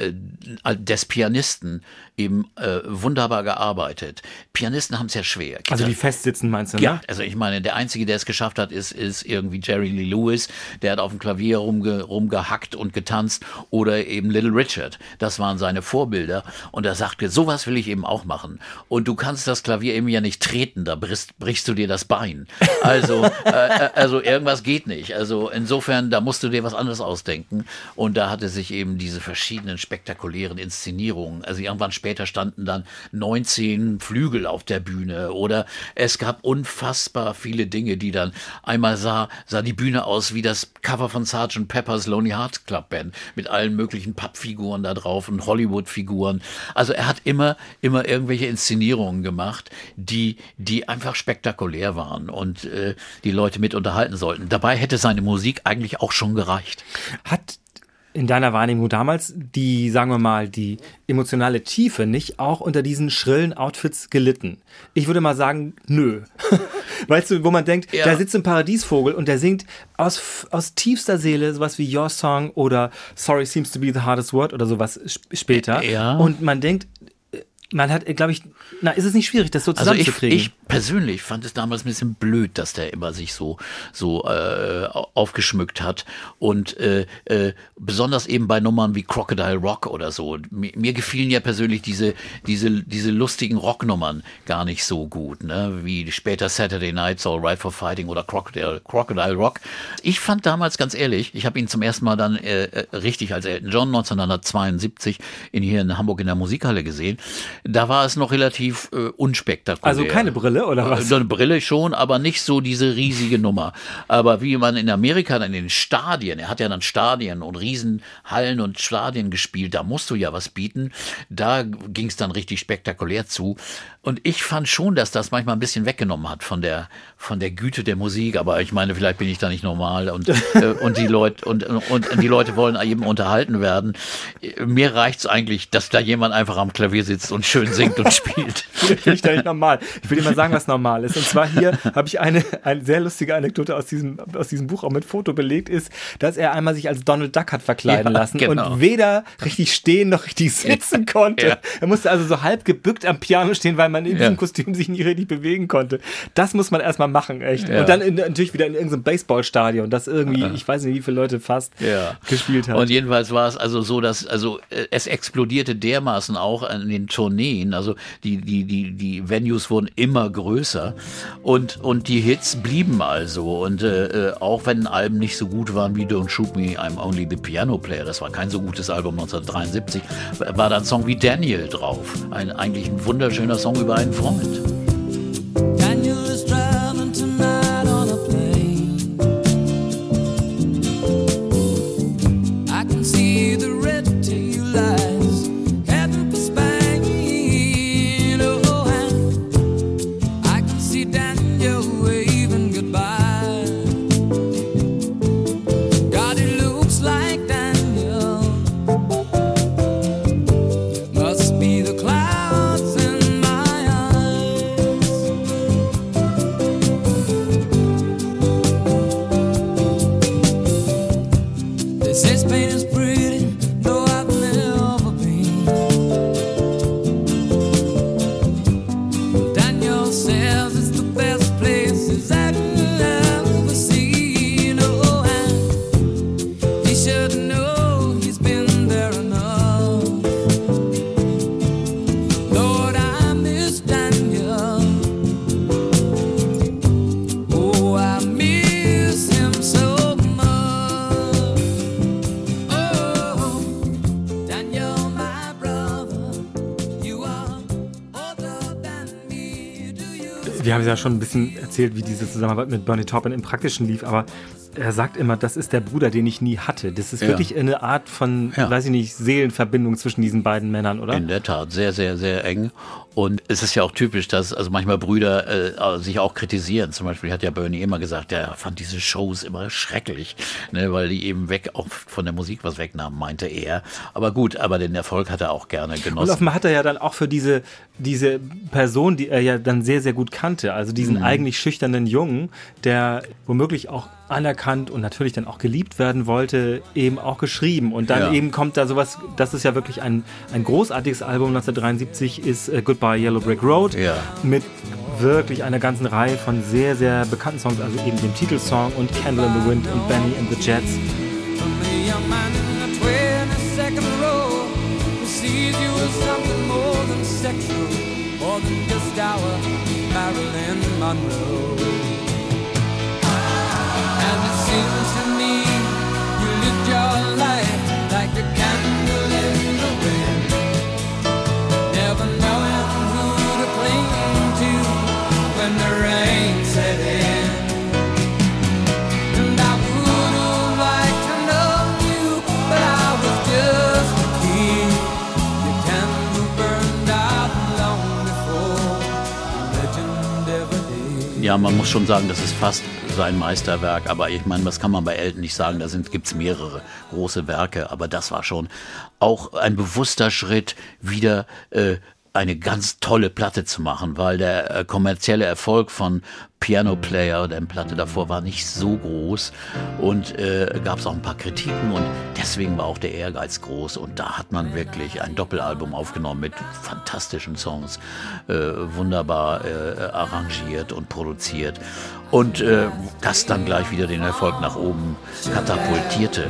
des Pianisten eben wunderbar gearbeitet. Pianisten haben es ja schwer. Also die festsitzen, meinst du, ne? Ja, also ich meine, der Einzige, der es geschafft hat, ist irgendwie Jerry Lee Lewis, der hat auf dem Klavier rumgehackt und getanzt, oder eben Little Richard. Das waren seine Vorbilder und er sagte, sowas will ich eben auch machen. Und du kannst das Klavier eben ja nicht treten, da brichst du dir das Bein. Also irgendwas geht nicht. Also insofern, da musst du dir was anderes ausdenken. Und da hatte sich eben diese verschiedenen spektakulären Inszenierungen, also irgendwann später standen dann 19 Flügel auf der Bühne, oder es gab unfassbar viele Dinge, die dann, einmal sah die Bühne aus wie das Cover von Sgt. Pepper's Lonely Hearts Club Band mit allen möglichen Pappfiguren da drauf und Hollywood-Figuren. Also er hat immer irgendwelche Inszenierungen gemacht, die einfach spektakulär waren und die Leute mit unterhalten sollten. Dabei hätte seine Musik eigentlich auch schon gereicht. Hat in deiner Wahrnehmung damals die, sagen wir mal, die emotionale Tiefe nicht auch unter diesen schrillen Outfits gelitten? Ich würde mal sagen, nö. Weißt du, wo man denkt, ja, da sitzt ein Paradiesvogel und der singt aus tiefster Seele sowas wie Your Song oder Sorry Seems to be the Hardest Word oder sowas später. Ja. Und man denkt, man hat, glaube ich, ist es nicht schwierig, das so zusammenzukriegen? Also ich persönlich fand es damals ein bisschen blöd, dass der immer sich so aufgeschmückt hat und besonders eben bei Nummern wie Crocodile Rock oder so. Mir gefielen ja persönlich diese lustigen Rocknummern gar nicht so gut, ne? Wie später Saturday Night's All Right for Fighting oder Crocodile Rock. Ich fand damals, ganz ehrlich, ich habe ihn zum ersten Mal dann richtig als Elton John 1972 hier in Hamburg in der Musikhalle gesehen. Da war es noch relativ unspektakulär. Also keine Brille oder was? Eine Brille schon, aber nicht so diese riesige Nummer. Aber wie man in Amerika dann in den Stadien, er hat ja dann Stadien und Riesenhallen und Stadien gespielt, da musst du ja was bieten. Da ging es dann richtig spektakulär zu. Und ich fand schon, dass das manchmal ein bisschen weggenommen hat von der Güte der Musik. Aber ich meine, vielleicht bin ich da nicht normal und die Leute und die Leute wollen eben unterhalten werden. Mir reicht's eigentlich, dass da jemand einfach am Klavier sitzt und schön singt und spielt. Finde ich da nicht normal. Ich will dir mal sagen, was normal ist. Und zwar hier habe ich eine sehr lustige Anekdote aus diesem Buch auch mit Foto belegt ist, dass er einmal sich als Donald Duck hat verkleiden lassen und weder richtig stehen noch richtig sitzen konnte. Ja. Er musste also so halb gebückt am Piano stehen, weil man in diesem Kostüm sich nicht richtig bewegen konnte. Das muss man erstmal machen, echt. Ja. Und dann natürlich wieder in irgendeinem Baseballstadion, das irgendwie, ich weiß nicht, wie viele Leute fast gespielt haben. Und jedenfalls war es also so, dass es explodierte dermaßen auch an den Tourneen, also die Venues wurden immer größer und die Hits blieben also und auch wenn Alben nicht so gut waren wie Don't Shoot Me, I'm Only the Piano Player, das war kein so gutes Album 1973, war da ein Song wie Daniel drauf, eigentlich ein wunderschöner Song über einen Freund. Daniel is traveling tonight on a plane. I can see the red tail lights heading for Spain. Oh, and I can see Daniel waving goodbye. God, it looks like Daniel must be the clouds in my eyes. They say Spain is pretty, though I've never been. Daniel says it's the best place he's ever seen. Oh, and he should know he's been there enough. Lord, I miss Daniel. Oh, I miss him so much. Oh, Daniel, my brother, you are older than me. Do you? Wir haben ja schon ein bisschen erzählt, wie diese Zusammenarbeit mit Bernie Taupin im Praktischen lief, aber er sagt immer, das ist der Bruder, den ich nie hatte. Das ist wirklich eine Art von, weiß ich nicht, Seelenverbindung zwischen diesen beiden Männern, oder? In der Tat, sehr, sehr, sehr eng. Und es ist ja auch typisch, dass also manchmal Brüder sich auch kritisieren. Zum Beispiel hat ja Bernie immer gesagt, er fand diese Shows immer schrecklich, ne, weil die eben auch von der Musik was wegnahmen, meinte er. Aber gut, aber den Erfolg hat er auch gerne genossen. Und offenbar hat er ja dann auch für diese Person, die er ja dann sehr, sehr gut kannte, also diesen eigentlich schüchternen Jungen, der womöglich auch anerkannt und natürlich dann auch geliebt werden wollte, eben auch geschrieben. Und dann eben kommt da sowas, das ist ja wirklich ein großartiges Album, 1973 ist Goodbye Yellow Brick Road, mit wirklich einer ganzen Reihe von sehr, sehr bekannten Songs, also eben dem Titelsong und Candle in the Wind und Benny and the Jets. And it seems to me you lived your life like a candle in the wind, never knowing who to cling to when the rain set in. And I would have liked to know you, but I was just a kid. The candle burned out long before the legend ever did. Ja, man muss schon sagen, das ist fast sein Meisterwerk, aber ich meine, das kann man bei Elton nicht sagen, da gibt's mehrere große Werke, aber das war schon auch ein bewusster Schritt, wieder eine ganz tolle Platte zu machen, weil der kommerzielle Erfolg von Piano Player, der Platte davor, war nicht so groß und gab es auch ein paar Kritiken und deswegen war auch der Ehrgeiz groß und da hat man wirklich ein Doppelalbum aufgenommen mit fantastischen Songs, wunderbar arrangiert und produziert und das dann gleich wieder den Erfolg nach oben katapultierte.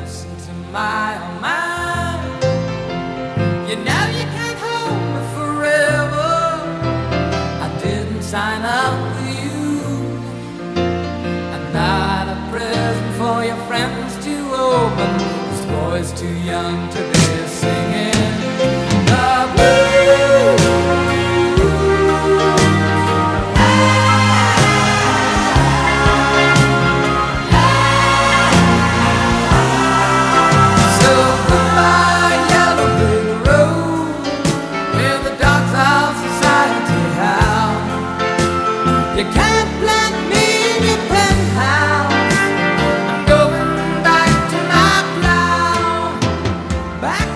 Sign up for you. I'm not a present for your friends to open. This boy's too young to be singing the blues. So goodbye, yellow brick road, where the dogs of society howl. You can't plant me in your penthouse. I'm going back to my plow. Back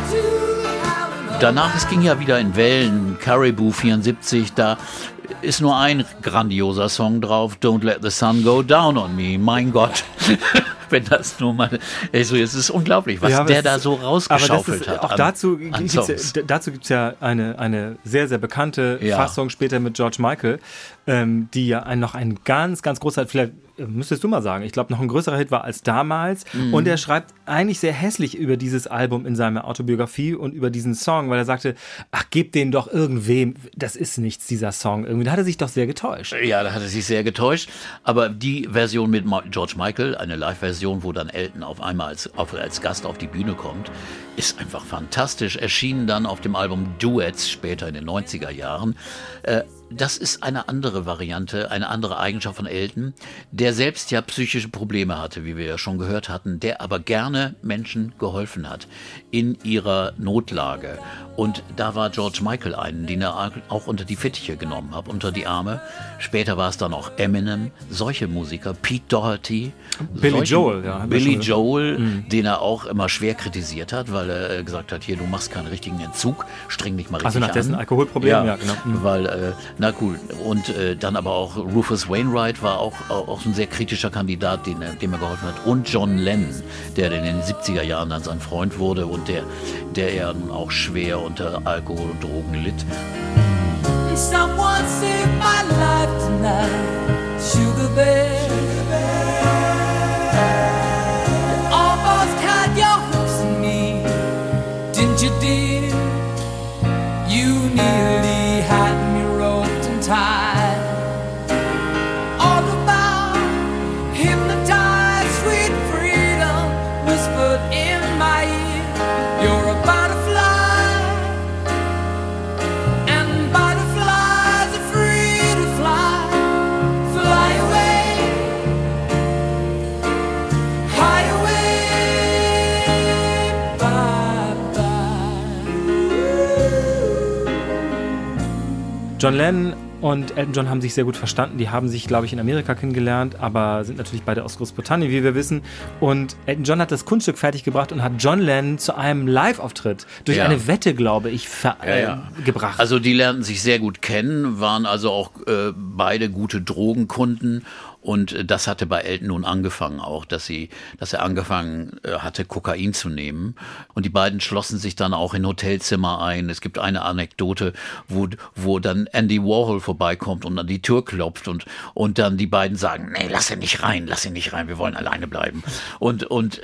to Danach, es ging ja wieder in Wellen, Caribou 74, da ist nur ein grandioser Song drauf, Don't Let the Sun Go Down on Me, mein Gott. Wenn das nur mal, also es ist unglaublich, was der da so rausgeschaufelt hat. Auch dazu gibt es ja eine sehr, sehr bekannte Fassung später mit George Michael, die ja noch ein ganz, ganz großer, vielleicht müsstest du mal sagen, ich glaube noch ein größerer Hit war als damals und er schreibt eigentlich sehr hässlich über dieses Album in seiner Autobiografie und über diesen Song, weil er sagte, ach, gebt den doch irgendwem, das ist nichts, dieser Song. Irgendwie, da hat er sich doch sehr getäuscht. Ja, da hat er sich sehr getäuscht, aber die Version mit George Michael, eine Live-Version, wo dann Elton auf einmal als Gast auf die Bühne kommt, ist einfach fantastisch, erschienen dann auf dem Album Duets später in den 90er Jahren. Das ist eine andere Variante, eine andere Eigenschaft von Elton, der selbst ja psychische Probleme hatte, wie wir ja schon gehört hatten, der aber gerne Menschen geholfen hat in ihrer Notlage. Und da war George Michael einen, den er auch unter die Fittiche genommen hat, unter die Arme. Später war es dann auch Eminem, solche Musiker, Pete Doherty, Billy Joel, den er auch immer schwer kritisiert hat, weil er gesagt hat, hier, du machst keinen richtigen Entzug, streng dich mal richtig an. Also nach dessen Alkoholproblem, ja genau. Weil, na cool, und dann aber auch Rufus Wainwright war auch ein sehr kritischer Kandidat, dem er geholfen hat. Und John Lennon, der in den 70er Jahren dann sein Freund wurde und der ja nun auch schwer unter Alkohol und Drogen litt. Someone saved my life tonight, Sugar Bear. You almost had your hooks in me, didn't you, dear? You nearly had me roped and tied. All about hypnotized, sweet freedom whispered in my ear. You're a butterfly. John Lennon und Elton John haben sich sehr gut verstanden. Die haben sich, glaube ich, in Amerika kennengelernt, aber sind natürlich beide aus Großbritannien, wie wir wissen. Und Elton John hat das Kunststück fertiggebracht und hat John Lennon zu einem Live-Auftritt durch eine Wette, glaube ich, gebracht. Also die lernten sich sehr gut kennen, waren also auch beide gute Drogenkunden. Und das hatte bei Elton nun angefangen auch, dass er angefangen hatte, Kokain zu nehmen. Und die beiden schlossen sich dann auch in Hotelzimmer ein. Es gibt eine Anekdote, wo dann Andy Warhol vorbeikommt und an die Tür klopft und dann die beiden sagen, nee, lass ihn nicht rein, wir wollen alleine bleiben. Und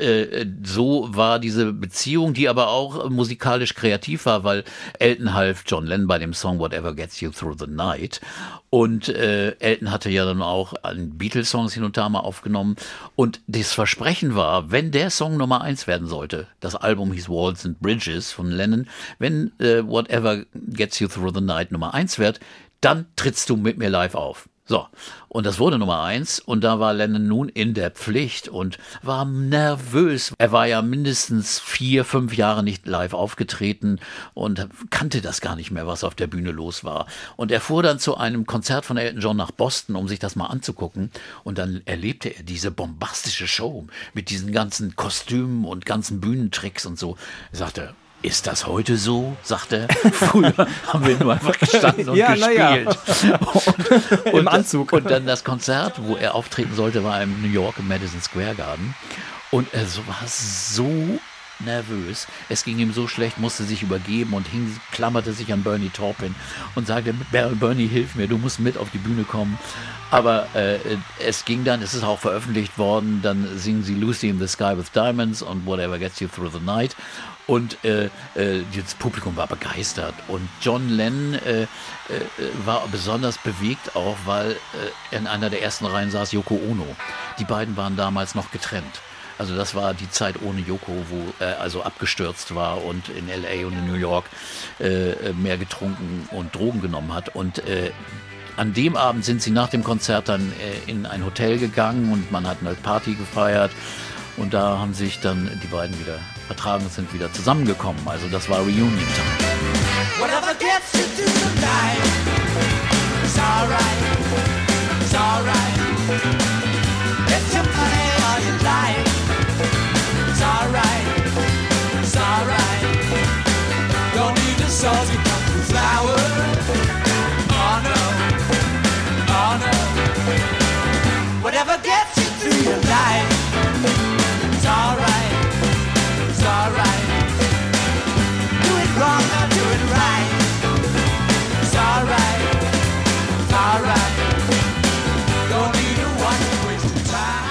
so war diese Beziehung, die aber auch musikalisch kreativ war, weil Elton half John Lennon bei dem Song Whatever Gets You Through the Night. Und Elton hatte ja dann auch einen Beatles-Songs hin und da mal aufgenommen. Und das Versprechen war, wenn der Song Nummer 1 werden sollte, das Album hieß Walls and Bridges von Lennon, wenn Whatever Gets You Through the Night Nummer 1 wird, dann trittst du mit mir live auf. So, und das wurde Nummer 1 und da war Lennon nun in der Pflicht und war nervös. Er war ja mindestens 4-5 Jahre nicht live aufgetreten und kannte das gar nicht mehr, was auf der Bühne los war. Und er fuhr dann zu einem Konzert von Elton John nach Boston, um sich das mal anzugucken. Und dann erlebte er diese bombastische Show mit diesen ganzen Kostümen und ganzen Bühnentricks und so. Er sagte, ist das heute so? Sagt er. Früher haben wir nur einfach gestanden und gespielt. Und im Anzug. Und dann das Konzert, wo er auftreten sollte, war im New York im Madison Square Garden. Und er war so nervös. Es ging ihm so schlecht, musste sich übergeben und klammerte sich an Bernie Taupin und sagte, Bernie, hilf mir, du musst mit auf die Bühne kommen. Aber es ging dann, es ist auch veröffentlicht worden, dann singen sie Lucy in the Sky with Diamonds und Whatever Gets You Through the Night. Und das Publikum war begeistert. Und John Lennon war besonders bewegt auch, weil in einer der ersten Reihen saß Yoko Ono. Die beiden waren damals noch getrennt. Also das war die Zeit ohne Yoko, wo er also abgestürzt war und in L.A. und in New York mehr getrunken und Drogen genommen hat. Und an dem Abend sind sie nach dem Konzert dann in ein Hotel gegangen und man hat eine Party gefeiert. Und da haben sich dann die beiden wieder vertragen und sind wieder zusammengekommen. Also das war Reunion Time. Whatever gets you through the night, it's alright, it's alright. It's your money or your life, it's alright, it's alright. Don't need a salty country flower, oh no, oh no. Whatever gets you through your life, it's alright, it's alright. Do it wrong or do it right, it's alright, it's alright. Don't need to watch wasting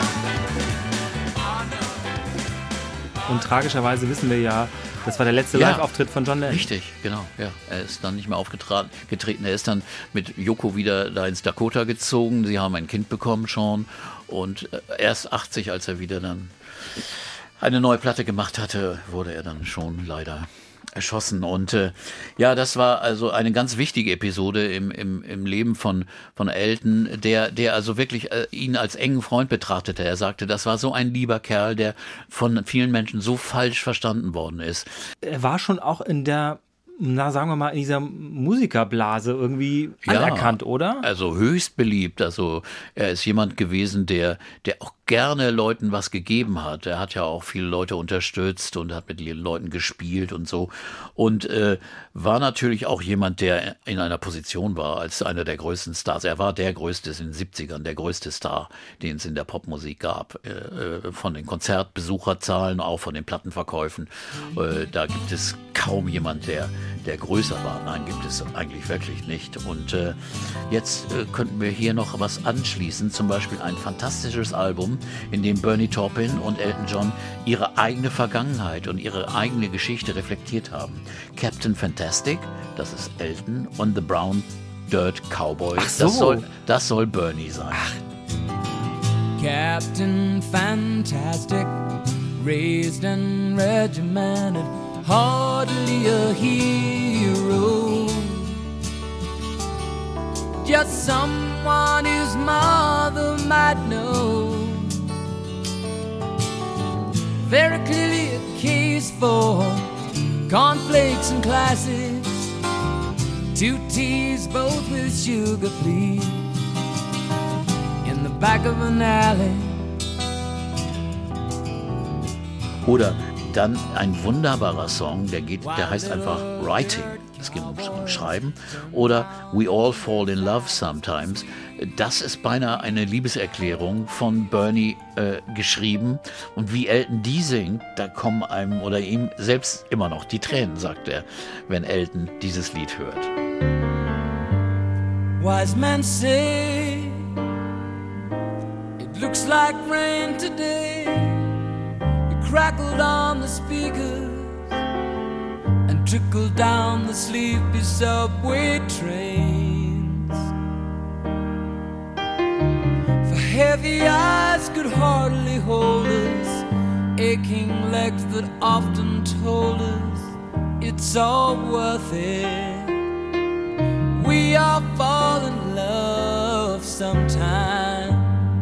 time, oh no. Und tragischerweise wissen wir ja, das war der letzte Live-Auftritt von John Lennon. Richtig, genau. Ja. Er ist dann nicht mehr aufgetreten. Er ist dann mit Yoko wieder da ins Dakota gezogen. Sie haben ein Kind bekommen, Sean. Und erst 80, als er wieder dann eine neue Platte gemacht hatte, wurde er dann schon leider erschossen. Und das war also eine ganz wichtige Episode im Leben von Elton, der also wirklich ihn als engen Freund betrachtete. Er sagte, das war so ein lieber Kerl, der von vielen Menschen so falsch verstanden worden ist. Er war schon auch in der, sagen wir mal, in dieser Musikerblase irgendwie anerkannt, oder? Also höchst beliebt. Also er ist jemand gewesen, der auch gerne Leuten was gegeben hat. Er hat ja auch viele Leute unterstützt und hat mit den Leuten gespielt und so. Und war natürlich auch jemand, der in einer Position war als einer der größten Stars. Er war der größte in den 70ern, der größte Star, den es in der Popmusik gab. Von den Konzertbesucherzahlen, auch von den Plattenverkäufen. Da gibt es kaum jemand, der größer war. Nein, gibt es eigentlich wirklich nicht. Und jetzt könnten wir hier noch was anschließen. Zum Beispiel ein fantastisches Album, in dem Bernie Taupin und Elton John ihre eigene Vergangenheit und ihre eigene Geschichte reflektiert haben. Captain Fantastic, das ist Elton, und The Brown Dirt Cowboy, so. das soll Bernie sein. Captain Fantastic, raised and regimented, hardly a hero, just someone his mother might know. Very clearly a case for cornflakes and classics, 2 teas, both with sugar, please. In the back of an alley. Oder dann ein wunderbarer Song, der heißt einfach Writing. Es geht um Schreiben. Oder We All Fall in Love Sometimes. Das ist beinahe eine Liebeserklärung von Bernie geschrieben. Und wie Elton die singt, da kommen einem oder ihm selbst immer noch die Tränen, sagt er, wenn Elton dieses Lied hört. Wise men say it looks like rain today. It crackled on the speakers and trickled down the sleepy subway trains. For heavy eyes could hardly hold us, aching legs that often told us it's all worth it. We all fall in love sometimes.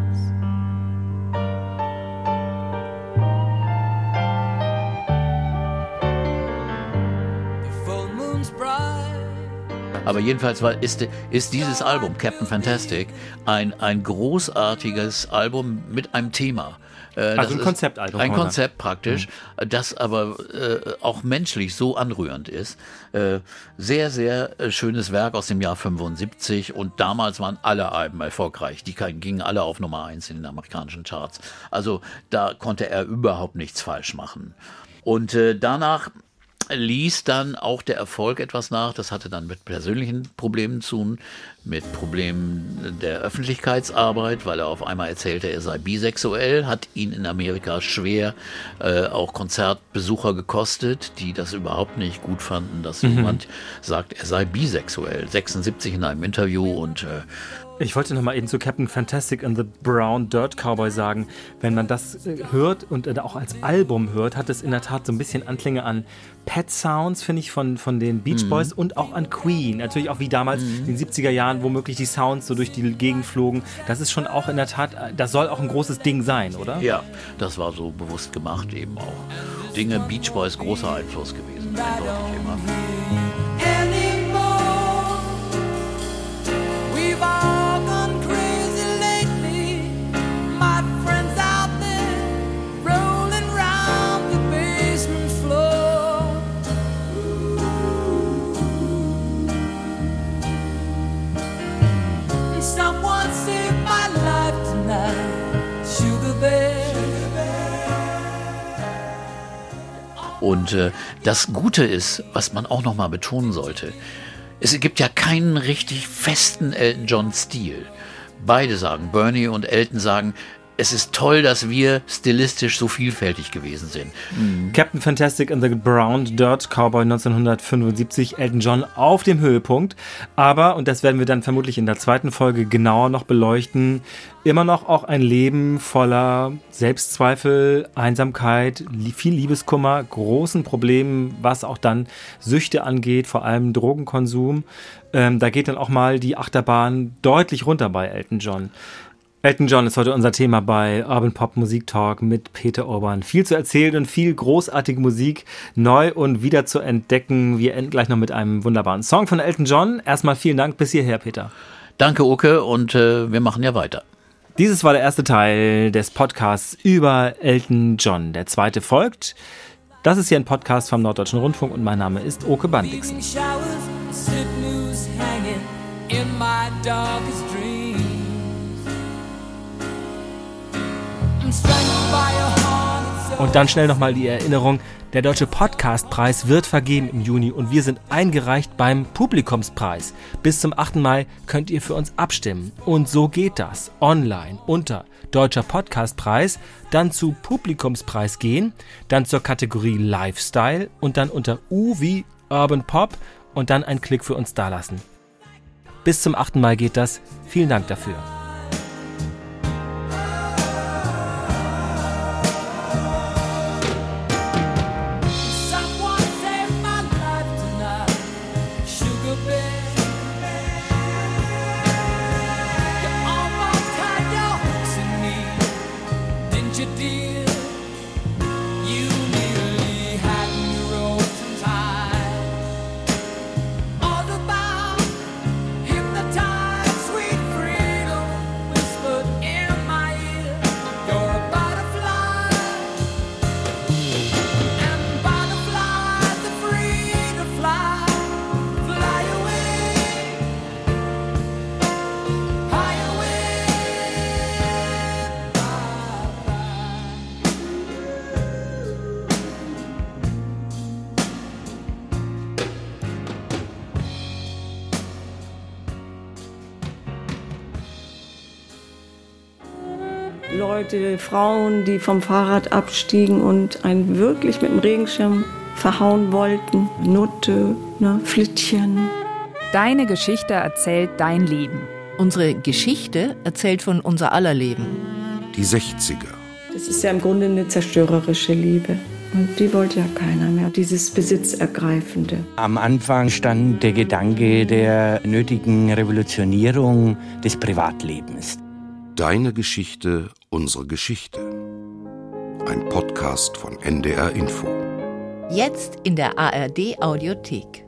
The full moon's bright. Aber jedenfalls ist dieses Album, Captain Fantastic, ein großartiges Album mit einem Thema. Also ein Konzeptalbum. Ein Konzept praktisch, das aber auch menschlich so anrührend ist. Sehr, sehr schönes Werk aus dem Jahr 75 und damals waren alle Alben erfolgreich. Die gingen alle auf Nummer 1 in den amerikanischen Charts. Also da konnte er überhaupt nichts falsch machen. Und danach ließ dann auch der Erfolg etwas nach. Das hatte dann mit persönlichen Problemen zu tun, mit Problemen der Öffentlichkeitsarbeit, weil er auf einmal erzählte, er sei bisexuell, hat ihn in Amerika schwer auch Konzertbesucher gekostet, die das überhaupt nicht gut fanden, dass jemand sagt, er sei bisexuell. 76 in einem Interview und ich wollte noch mal eben zu Captain Fantastic and the Brown Dirt Cowboy sagen, wenn man das hört und auch als Album hört, hat es in der Tat so ein bisschen Anklänge an Pet Sounds, finde ich, von den Beach Boys und auch an Queen. Natürlich auch wie damals in den 70er Jahren, womöglich die Sounds so durch die Gegend flogen. Das ist schon auch in der Tat, das soll auch ein großes Ding sein, oder? Ja, das war so bewusst gemacht eben auch. Dinge, Beach Boys, großer Einfluss gewesen, eindeutig immer. Und das Gute ist, was man auch noch mal betonen sollte, es gibt ja keinen richtig festen Elton John-Stil. Beide sagen, Bernie und Elton sagen, es ist toll, dass wir stilistisch so vielfältig gewesen sind. Captain Fantastic and the Brown Dirt Cowboy 1975, Elton John auf dem Höhepunkt. Aber, und das werden wir dann vermutlich in der zweiten Folge genauer noch beleuchten, immer noch auch ein Leben voller Selbstzweifel, Einsamkeit, viel Liebeskummer, großen Problemen, was auch dann Süchte angeht, vor allem Drogenkonsum. Da geht dann auch mal die Achterbahn deutlich runter bei Elton John. Elton John ist heute unser Thema bei Urban Pop Musik Talk mit Peter Urban. Viel zu erzählen und viel großartige Musik neu und wieder zu entdecken. Wir enden gleich noch mit einem wunderbaren Song von Elton John. Erstmal vielen Dank bis hierher, Peter. Danke, Uke, und wir machen ja weiter. Dieses war der erste Teil des Podcasts über Elton John. Der zweite folgt. Das ist hier ein Podcast vom Norddeutschen Rundfunk und mein Name ist Oke Bandixen. Und dann schnell nochmal die Erinnerung, der Deutsche Podcastpreis wird vergeben im Juni und wir sind eingereicht beim Publikumspreis. Bis zum 8. Mai könnt ihr für uns abstimmen. Und so geht das. Online unter Deutscher Podcastpreis, dann zu Publikumspreis gehen, dann zur Kategorie Lifestyle und dann unter U wie Urban Pop und dann einen Klick für uns dalassen. Bis zum 8. Mai geht das. Vielen Dank dafür. All about Leute, Frauen, die vom Fahrrad abstiegen und einen wirklich mit dem Regenschirm verhauen wollten. Nutte, Flittchen. Deine Geschichte erzählt dein Leben. Unsere Geschichte erzählt von unser aller Leben. Die 60er. Das ist ja im Grunde eine zerstörerische Liebe. Und die wollte ja keiner mehr, dieses Besitzergreifende. Am Anfang stand der Gedanke der nötigen Revolutionierung des Privatlebens. Deine Geschichte, unsere Geschichte. Ein Podcast von NDR Info. Jetzt in der ARD Audiothek.